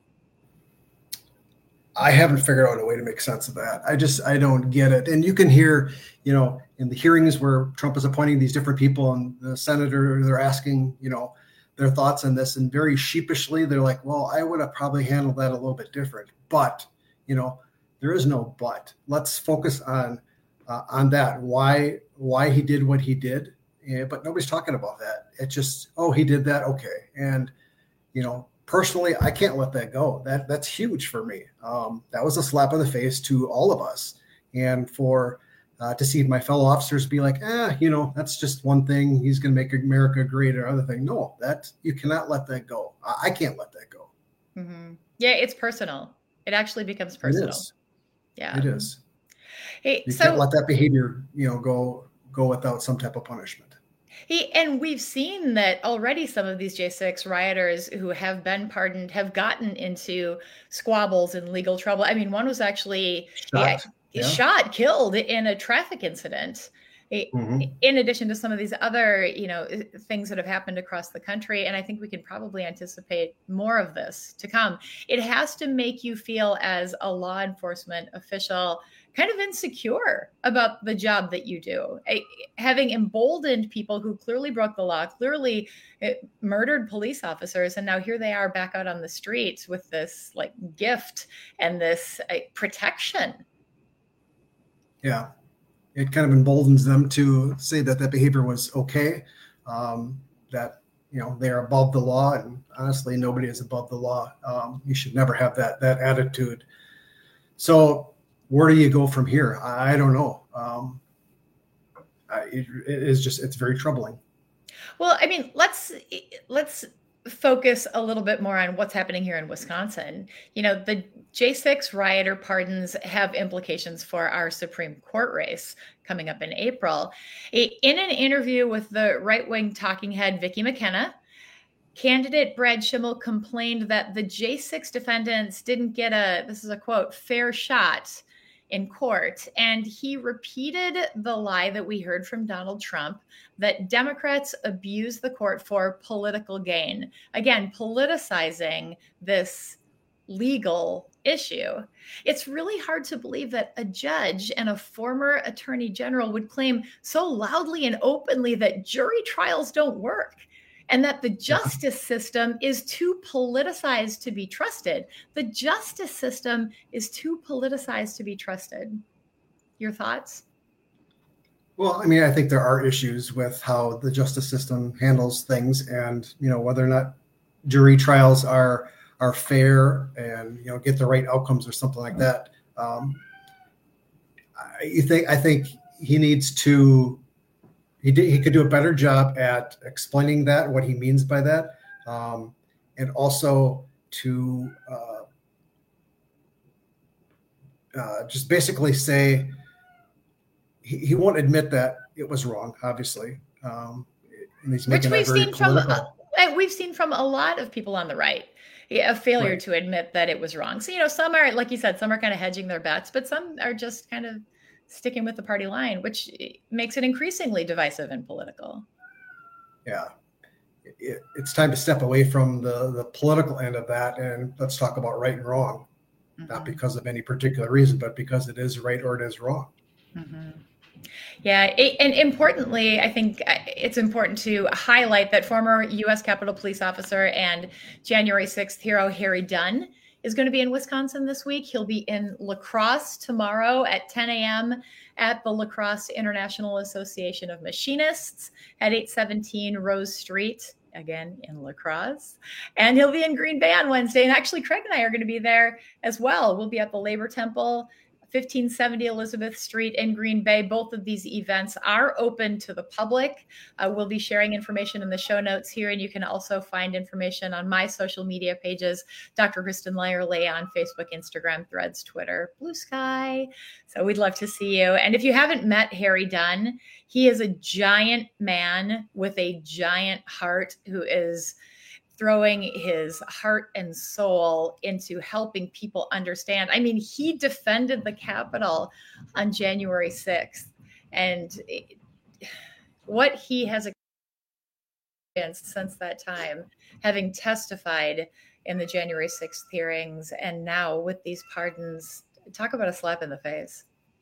I haven't figured out a way to make sense of that. I just, I don't get it. And you can hear, you know, in the hearings where Trump is appointing these different people and the senator, they're asking, you know, their thoughts on this, and very sheepishly, they're like, well, I would have probably handled that a little bit different. But, you know, there is no but. Let's focus on, uh, on that, why, why he did what he did. Yeah, but nobody's talking about that. It's just, oh, he did that. Okay. And, you know, personally, I can't let that go. That that's huge for me. Um, that was a slap in the face to all of us. And for uh, to see my fellow officers be like, eh, you know, that's just one thing. He's going to make America great or other thing. No, that you cannot let that go. I, I can't let that go. Mm-hmm. Yeah, it's personal. It actually becomes personal. It is. Yeah, it is. Hey, you so can't let that behavior, you know, go go without some type of punishment. He, and we've seen that already some of these J six rioters who have been pardoned have gotten into squabbles and legal trouble. I mean, one was actually Shot, yeah, yeah. shot, killed in a traffic incident. Mm-hmm. In addition to some of these other, you know, things that have happened across the country. And I think we can probably anticipate more of this to come. It has to make you feel as a law enforcement official kind of insecure about the job that you do. Having emboldened people who clearly broke the law, clearly murdered police officers, and now here they are back out on the streets with this like gift and this uh, protection. Yeah. It kind of emboldens them to say that that behavior was okay, um, that, you know, they're above the law. And honestly, nobody is above the law. Um, you should never have that that attitude. So where do you go from here? I, I don't know. Um, I, it, it is just, it's very troubling. Well, I mean, let's let's focus a little bit more on what's happening here in Wisconsin. You know, the J six rioter pardons have implications for our Supreme Court race coming up in April. In an interview with the right-wing talking head, Vicki McKenna, candidate Brad Schimmel complained that the J six defendants didn't get a, this is a quote, fair shot in court. And he repeated the lie that we heard from Donald Trump, that Democrats abuse the court for political gain. Again, politicizing this legal issue. It's really hard to believe that a judge and a former attorney general would claim so loudly and openly that jury trials don't work and that the justice system is too politicized to be trusted. The justice system is too politicized to be trusted. Your thoughts? Well, I mean, I think there are issues with how the justice system handles things, and, you know, whether or not jury trials are are fair and, you know, get the right outcomes or something like that. Um, I think I think he needs to. He did, he could do a better job at explaining that, what he means by that, um, and also to uh, uh, just basically say he, he won't admit that it was wrong, obviously. Um, and he's making Which we've that very seen from political. uh, we've seen from a lot of people on the right, a failure Right. to admit that it was wrong. So, you know, some are, like you said, some are kind of hedging their bets, but some are just kind of sticking with the party line, which makes it increasingly divisive and political. Yeah, it, it's time to step away from the, the political end of that, and let's talk about right and wrong, Mm-hmm. not because of any particular reason, but because it is right or it is wrong. Mm-hmm. Yeah, it, and importantly, I think it's important to highlight that former U S Capitol Police officer and January sixth hero Harry Dunn is going to be in Wisconsin this week. He'll be in La Crosse tomorrow at ten a.m. at the La Crosse International Association of Machinists at eight seventeen Rose Street, again in La Crosse. And he'll be in Green Bay on Wednesday. And actually, Craig and I are going to be there as well. We'll be at the Labor Temple, fifteen seventy Elizabeth Street in Green Bay. Both of these events are open to the public. Uh, we'll be sharing information in the show notes here, and you can also find information on my social media pages, Doctor Kristen Lyerly on Facebook, Instagram, Threads, Twitter, Blue Sky. So we'd love to see you. And if you haven't met Harry Dunn, he is a giant man with a giant heart who is throwing his heart and soul into helping people understand. I mean, he defended the Capitol on January sixth, and it, what he has experienced since that time, having testified in the January sixth hearings, and now with these pardons, talk about a slap in the face.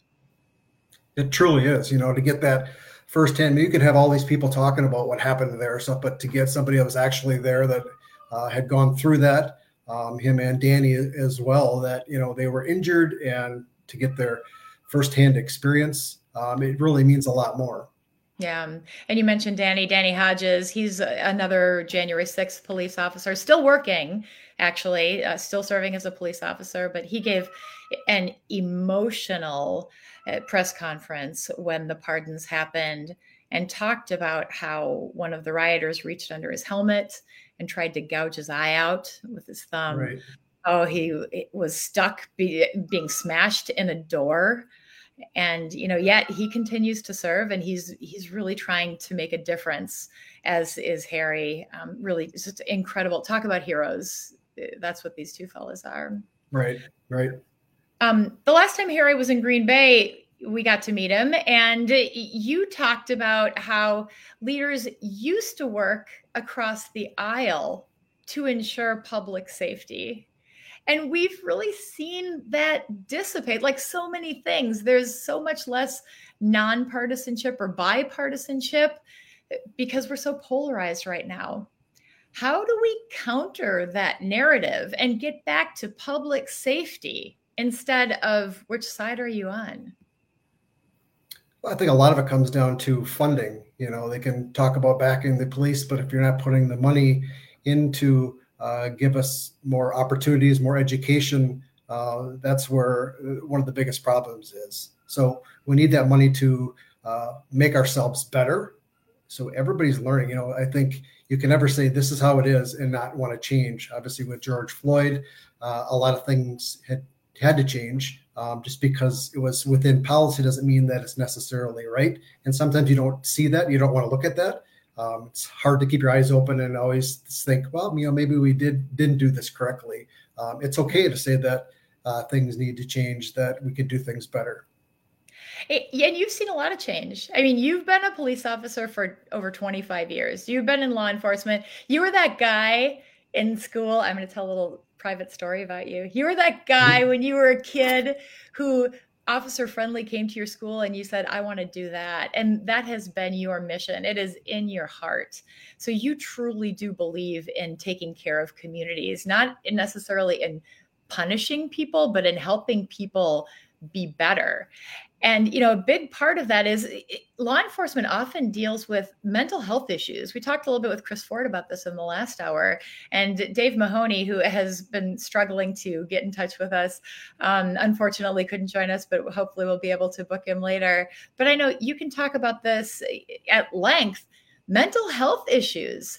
It truly is, you know, to get that firsthand. You could have all these people talking about what happened there or stuff, but to get somebody that was actually there that uh, had gone through that, um, him and Danny as well, that, you know, they were injured, and to get their firsthand experience, um, it really means a lot more. Yeah. And you mentioned Danny, Danny Hodges. He's another January sixth police officer, still working, actually, uh, still serving as a police officer, but he gave an emotional uh, press conference when the pardons happened and talked about how one of the rioters reached under his helmet and tried to gouge his eye out with his thumb. Right. Oh, he was stuck be, being smashed in a door. And, you know, yet he continues to serve, and he's he's really trying to make a difference, as is Harry. Um, really, it's just incredible. Talk about heroes. That's what these two fellas are. Right, right. Um, the last time Harry was in Green Bay, we got to meet him, and you talked about how leaders used to work across the aisle to ensure public safety. And we've really seen that dissipate, like so many things. There's so much less nonpartisanship or bipartisanship because we're so polarized right now. How do we counter that narrative and get back to public safety instead of which side are you on? Well, I think a lot of it comes down to funding. You know, they can talk about backing the police, but if you're not putting the money into Uh, give us more opportunities, more education. Uh, that's where one of the biggest problems is. So we need that money to uh, make ourselves better. So everybody's learning. You know, I think you can never say this is how it is and not want to change. Obviously, with George Floyd, uh, a lot of things had had to change. Um, just because it was within policy doesn't mean that it's necessarily right. And sometimes you don't see that. You don't want to look at that. Um, it's hard to keep your eyes open and always think, well, you know, maybe we did, didn't do this correctly. Um, it's okay to say that uh, things need to change, that we could do things better. It, yeah, and you've seen a lot of change. I mean, you've been a police officer for over twenty-five years. You've been in law enforcement. You were that guy in school. I'm going to tell a little private story about you. You were that guy when you were a kid who Officer Friendly came to your school and you said, I want to do that. And that has been your mission. It is in your heart. So you truly do believe in taking care of communities, not necessarily in punishing people, but in helping people be better. And, you know, a big part of that is law enforcement often deals with mental health issues. We talked a little bit with Chris Ford about this in the last hour. And Dave Mahoney, who has been struggling to get in touch with us, um, unfortunately couldn't join us, but hopefully we'll be able to book him later. But I know you can talk about this at length. Mental health issues.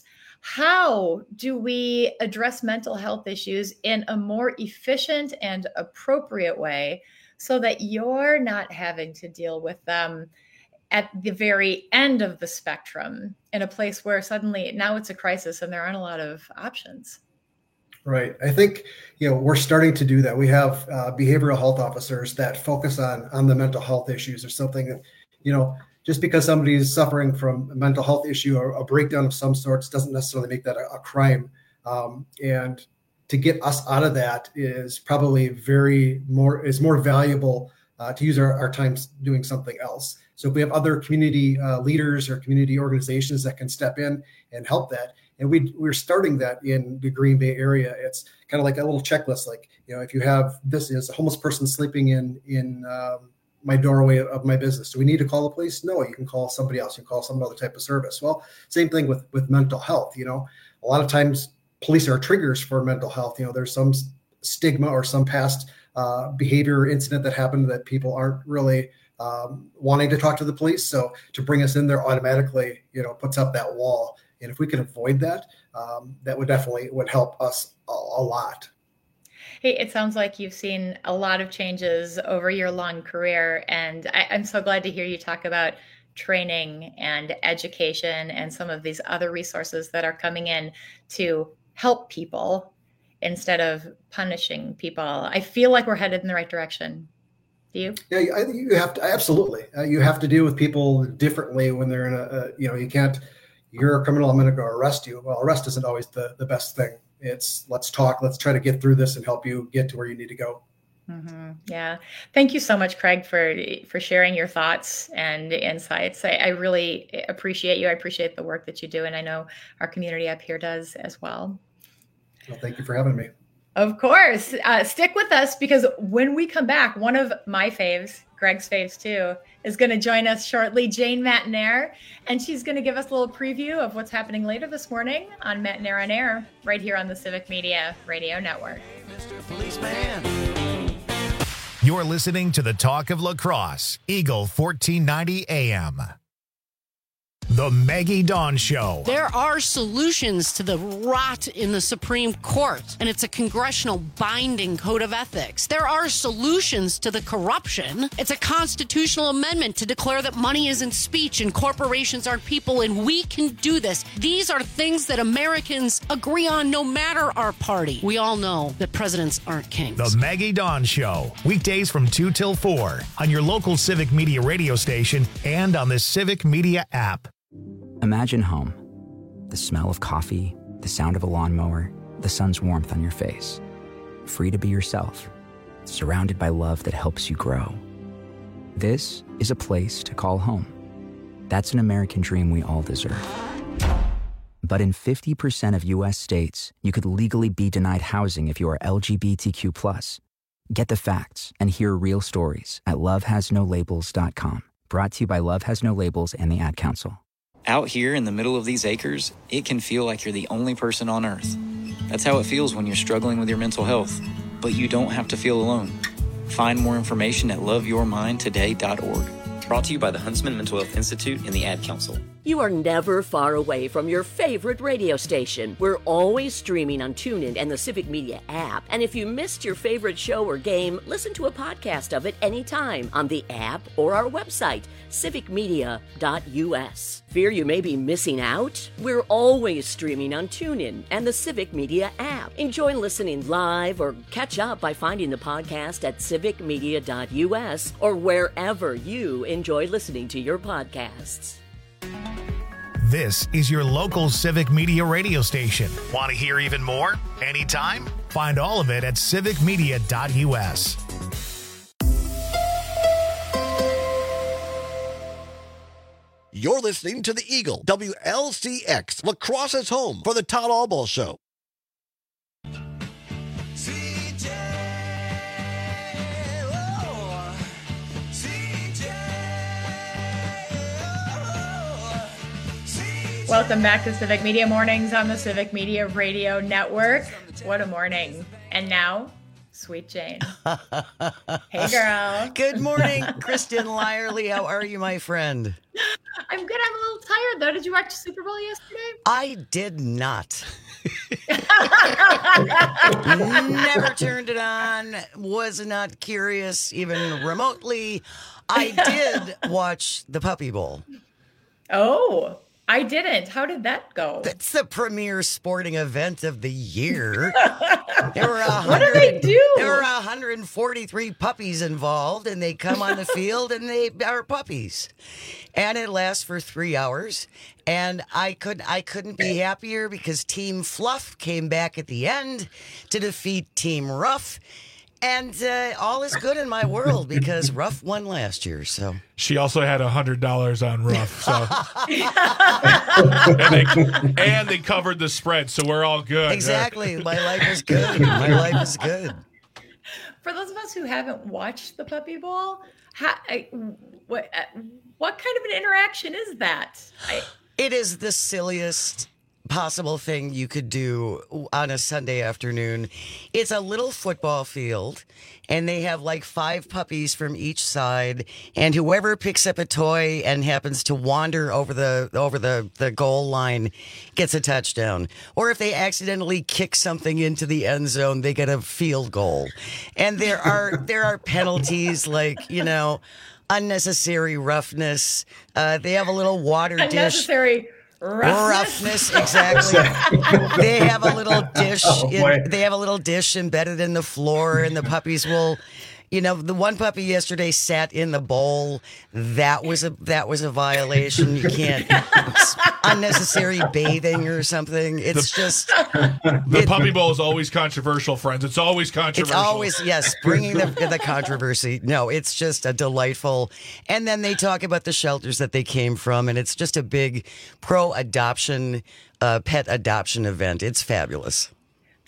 How do we address mental health issues in a more efficient and appropriate way, so that you're not having to deal with them at the very end of the spectrum in a place where suddenly now it's a crisis and there aren't a lot of options? Right. I think, you know, we're starting to do that. We have uh, behavioral health officers that focus on, on the mental health issues or something that, you know, just because somebody is suffering from a mental health issue or a breakdown of some sorts doesn't necessarily make that a, a crime. Um, and to get us out of that is probably very more is more valuable uh, to use our, our time doing something else. So if we have other community uh, leaders or community organizations that can step in and help that, and we we're starting that in the Green Bay area. It's kind of like a little checklist. Like, you know, if you have this is a homeless person sleeping in in um, my doorway of my business, do we need to call the police? No, you can call somebody else. You can call some other type of service. Well, same thing with with mental health. You know, a lot of times police are triggers for mental health. You know, there's some stigma or some past uh, behavior incident that happened that people aren't really um, wanting to talk to the police. So to bring us in there automatically, you know, puts up that wall. And if we can avoid that, um, that would definitely would help us a, a lot. Hey, it sounds like you've seen a lot of changes over your long career. And I, I'm so glad to hear you talk about training and education and some of these other resources that are coming in to help people instead of punishing people. I feel like we're headed in the right direction. Do you? Yeah, I think you have to, absolutely. Uh, you have to deal with people differently when they're in a, a, you know, you can't, you're a criminal, I'm going to go arrest you. Well, arrest isn't always the, the best thing. It's let's talk, let's try to get through this and help you get to where you need to go. Mm-hmm. Yeah. Thank you so much, Craig, for, for sharing your thoughts and insights. I, I really appreciate you. I appreciate the work that you do. And I know our community up here does as well. Well, thank you for having me. Of course. Uh, stick with us because when we come back, one of my faves, Greg's faves too, is going to join us shortly, Jane Matenaer, and she's going to give us a little preview of what's happening later this morning on Matenaer on Air, right here on the Civic Media Radio Network. Mister Policeman. You're listening to the Talk of La Crosse, Eagle fourteen ninety A M. The Maggie Dawn Show. There are solutions to the rot in the Supreme Court, and it's a congressional binding code of ethics. There are solutions to the corruption. It's a constitutional amendment to declare that money isn't speech and corporations aren't people, and we can do this. These are things that Americans agree on no matter our party. We all know that presidents aren't kings. The Maggie Dawn Show. Weekdays from two till four on your local Civic Media radio station and on the Civic Media app. Imagine home. The smell of coffee, the sound of a lawnmower, the sun's warmth on your face. Free to be yourself, surrounded by love that helps you grow. This is a place to call home. That's an American dream we all deserve. But in fifty percent of U S states, you could legally be denied housing if you are L G B T Q plus. Get the facts and hear real stories at love has no labels dot com. Brought to you by Love Has No Labels and the Ad Council. Out here in the middle of these acres, it can feel like you're the only person on Earth. That's how it feels when you're struggling with your mental health. But you don't have to feel alone. Find more information at love your mind today dot org. Brought to you by the Huntsman Mental Health Institute and the Ad Council. You are never far away from your favorite radio station. We're always streaming on TuneIn and the Civic Media app. And if you missed your favorite show or game, listen to a podcast of it anytime on the app or our website, civic media dot u s. Fear you may be missing out? We're always streaming on TuneIn and the Civic Media app. Enjoy listening live or catch up by finding the podcast at civic media dot u s or wherever you enjoy listening to your podcasts. This is your local Civic Media radio station. Want to hear even more? Anytime? Find all of it at civic media dot u s. You're listening to the Eagle, W L C X, La Crosse's home for the Todd Albaugh Show. Welcome back to Civic Media Mornings on the Civic Media Radio Network. What a morning. And now, Sweet Jane. Hey, girl. Good morning, Kristen Lyerly. How are you, my friend? I'm good. I'm a little tired, though. Did you watch the Super Bowl yesterday? I did not. Never turned it on. Was not curious, even remotely. I did watch the Puppy Bowl. Oh, I didn't. How did that go? That's the premier sporting event of the year. There were what do they do? There were one hundred forty-three puppies involved, and they come on the field, and they are puppies. And it lasts for three hours. And I could I couldn't be happier because Team Fluff came back at the end to defeat Team Rough. And uh, all is good in my world because Ruff won last year. So she also had a hundred dollars on Ruff. So and, they, and they covered the spread, so we're all good. Exactly. My life is good. My life is good. For those of us who haven't watched the Puppy Bowl, how, I, what uh, what kind of an interaction is that? I, it is the silliest possible thing you could do on a Sunday afternoon. It's a little football field, and they have like five puppies from each side, and whoever picks up a toy and happens to wander over the over the, the goal line gets a touchdown. Or if they accidentally kick something into the end zone, they get a field goal. And there are there are penalties like, you know, unnecessary roughness. Uh, they have a little water dish. Unnecessary Roughness, roughness exactly. They have a little dish. Oh, in, they have a little dish embedded in the floor, and the puppies will, you know, the one puppy yesterday sat in the bowl. That was a that was a violation. You can't unnecessary bathing or something. It's the, just the it, puppy bowl is always controversial, friends. It's always controversial. It's always yes, bringing the the controversy. No, it's just a delightful. And then they talk about the shelters that they came from, and it's just a big pro adoption, uh, pet adoption event. It's fabulous.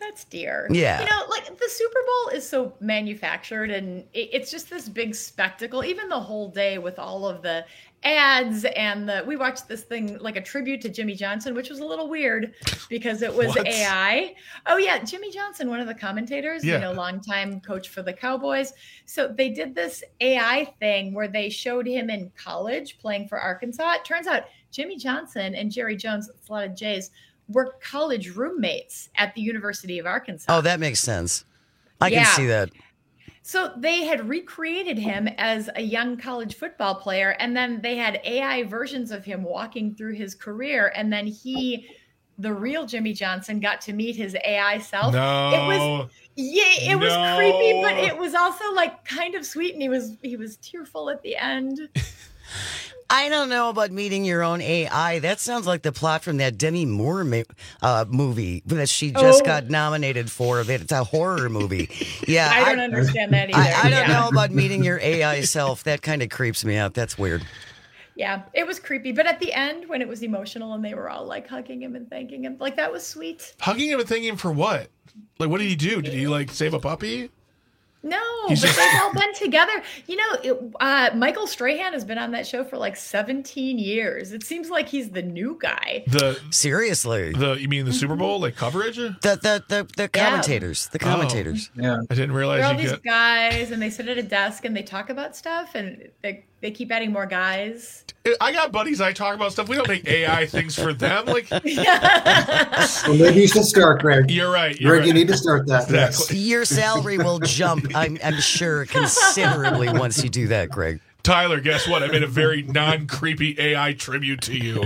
That's dear. Yeah. You know, like the Super Bowl is so manufactured and it, it's just this big spectacle, even the whole day with all of the ads and the, we watched this thing like a tribute to Jimmy Johnson, which was a little weird because it was What? A I. Oh yeah. Jimmy Johnson, one of the commentators, Yeah. you know, longtime coach for the Cowboys. So they did this A I thing where they showed him in college playing for Arkansas. It turns out Jimmy Johnson and Jerry Jones, it's a lot of J's, were college roommates at the University of Arkansas. Oh, that makes sense. I Yeah. can see that. So they had recreated him as a young college football player, and then they had A I versions of him walking through his career, and then he, the real Jimmy Johnson, got to meet his A I self. No. It was yeah, it was No. creepy, but it was also like kind of sweet, and he was he was tearful at the end. I don't know about meeting your own A I. That sounds like the plot from that Demi Moore ma- uh, movie that she just Oh. got nominated for. It's a horror movie. Yeah, I don't understand that either. I, I don't Yeah. know about meeting your A I self. That kind of creeps me out. That's weird. Yeah, it was creepy, but at the end when it was emotional and they were all like hugging him and thanking him, like that was sweet. Hugging him and thanking him for what? Like, what did he do? Did he like save a puppy? No, He's but just- they've all been together. You know, it, uh, Michael Strahan has been on that show for like seventeen years. It seems like he's the new guy. The seriously, the you mean the Super Bowl like coverage? The the the, the commentators, the commentators. Oh, yeah, I didn't They're realize all you these get. guys, and they sit at a desk and they talk about stuff, and they they keep adding more guys. I got buddies. I talk about stuff. We don't make A I things for them. Like, Well, maybe you should start, Greg. You're right. You're Greg, right. you need to start that. Yes. Your salary will jump, I'm, I'm sure, considerably once you do that, Greg. Tyler, guess what? I made a very non-creepy A I tribute to you.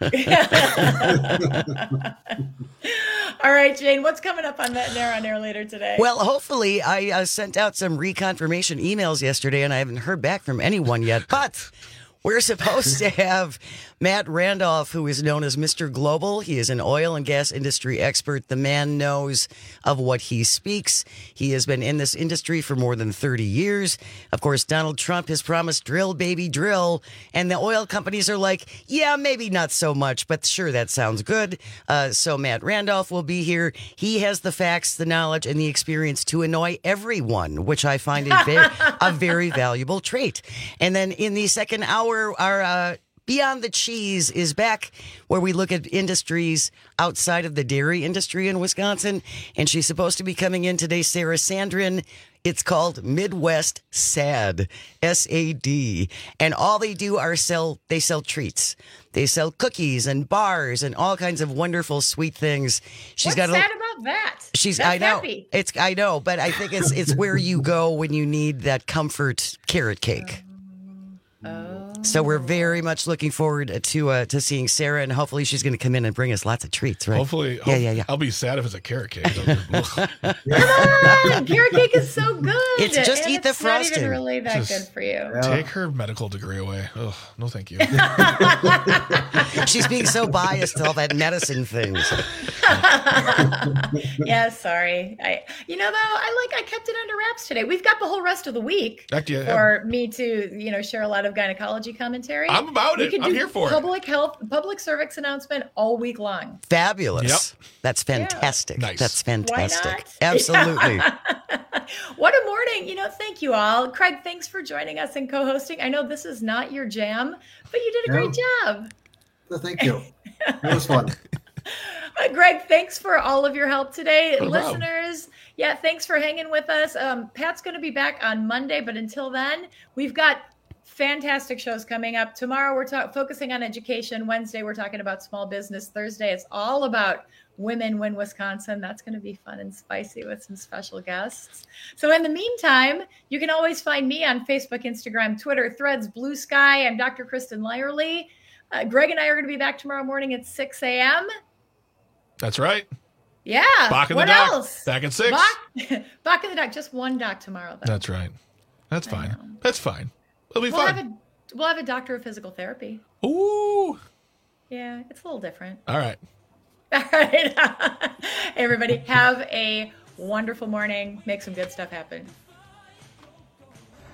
All right, Jane, what's coming up on that Nair on Air later today? Well, hopefully, I uh, sent out some reconfirmation emails yesterday, and I haven't heard back from anyone yet. But we're supposed to have Matt Randolph, who is known as Mister Global. He is an oil and gas industry expert. The man knows of what he speaks. He has been in this industry for more than thirty years. Of course, Donald Trump has promised drill, baby, drill. And the oil companies are like, yeah, maybe not so much, but sure, that sounds good. Uh, so Matt Randolph will be here. He has the facts, the knowledge, and the experience to annoy everyone, which I find a very, a very valuable trait. And then in the second hour, our uh, Beyond the Cheese is back, where we look at industries outside of the dairy industry in Wisconsin. And she's supposed to be coming in today, Sarah Sandrin. It's called Midwest SAD, S A D. And all they do are sell, they sell treats. They sell cookies and bars and all kinds of wonderful sweet things. She's What's got a, sad about that? She's, That's I know, happy. it's, I know, but I think it's, it's where you go when you need that comfort carrot cake. So we're very much looking forward to uh, to seeing Sarah, and hopefully she's going to come in and bring us lots of treats, right? Hopefully, yeah, hope- yeah, yeah. I'll be sad if it's a carrot cake. Come on, carrot cake is so good. It's just and eat the it's not frosting. even really that Just good for you. Take her medical degree away. Oh, no, thank you. She's being so biased to all that medicine things. Yeah, sorry. I, you know, though, I like I kept it under wraps today. We've got the whole rest of the week Heck yeah. for me to, you know, share a lot of gynecology commentary. I'm about We it. could I'm do here for it. public health, public service announcement all week long. Fabulous. Yep. That's fantastic. Nice. That's fantastic. not? Absolutely. What a morning. You know, thank you all. Craig, thanks for joining us and co-hosting. I know this is not your jam, but you did a great job. So thank you. It was fun. Uh, Greg, thanks for all of your help today. No problem. Listeners, yeah, thanks for hanging with us. Um, Pat's going to be back on Monday, but until then, we've got fantastic shows coming up. Tomorrow, we're ta- focusing on education. Wednesday, we're talking about small business. Thursday, it's all about Women Win Wisconsin. That's going to be fun and spicy with some special guests. So in the meantime, you can always find me on Facebook, Instagram, Twitter, Threads, Blue Sky. I'm Doctor Kristen Lyerly. Uh, Greg and I are going to be back tomorrow morning at six a.m. That's right. Yeah. Back in what the dock. else? Back at six. Bach, Bach in the dock. Just one dock tomorrow, though. That's right. That's fine. That's fine. It'll be we'll fun. have a we'll have a doctor of physical therapy. Ooh. Yeah, it's a little different. All right. All right. Hey, everybody, have a wonderful morning. Make some good stuff happen.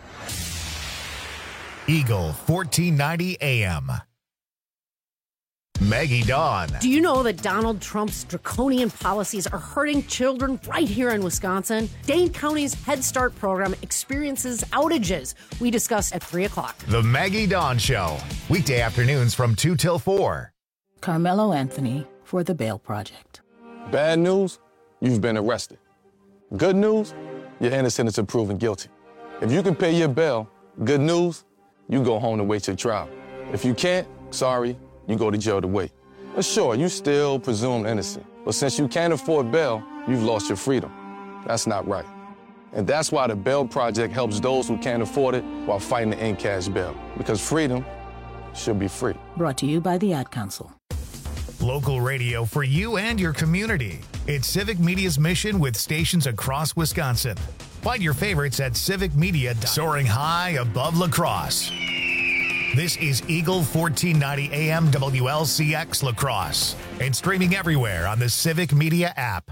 Eagle fourteen ninety A M. Maggie Dawn. Do you know that Donald Trump's draconian policies are hurting children right here in Wisconsin? Dane County's Head Start program experiences outages. We discuss at three o'clock. The Maggie Dawn Show. Weekday afternoons from two till four. Carmelo Anthony for the Bail Project. Bad news, you've been arrested. Good news, you're innocent until proven guilty. If you can pay your bail, good news, you go home to wait your trial. If you can't, sorry, you go to jail to wait. But sure, you still presumed innocent. But since you can't afford bail, you've lost your freedom. That's not right. And that's why the Bail Project helps those who can't afford it while fighting to end cash bail. Because freedom should be free. Brought to you by the Ad Council. Local radio for you and your community. It's Civic Media's mission with stations across Wisconsin. Find your favorites at civic media. Soaring high above La Crosse. This is Eagle fourteen ninety A M W L C X La Crosse and streaming everywhere on the Civic Media app.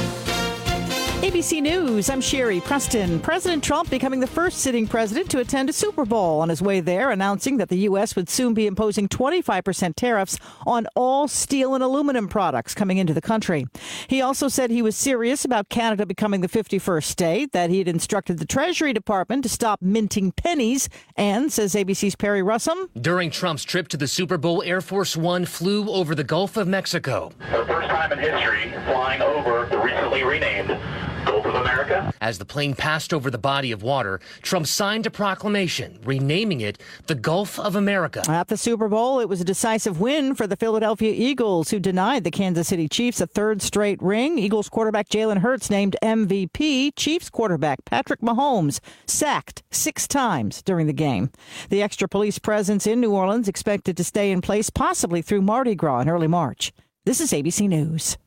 A B C News, I'm Sherry Preston. President Trump becoming the first sitting president to attend a Super Bowl. On his way there, announcing that the U S would soon be imposing twenty-five percent tariffs on all steel and aluminum products coming into the country. He also said he was serious about Canada becoming the fifty-first state, that he had instructed the Treasury Department to stop minting pennies, and, says A B C's Perry Russum, during Trump's trip to the Super Bowl, Air Force One flew over the Gulf of Mexico. For the first time in history, flying over the recently renamed Gulf of America. As the plane passed over the body of water, Trump signed a proclamation renaming it the Gulf of America. At the Super Bowl, it was a decisive win for the Philadelphia Eagles, who denied the Kansas City Chiefs a third straight ring. Eagles quarterback Jalen Hurts named M V P. Chiefs quarterback Patrick Mahomes sacked six times during the game. The extra police presence in New Orleans expected to stay in place possibly through Mardi Gras in early March. This is A B C News.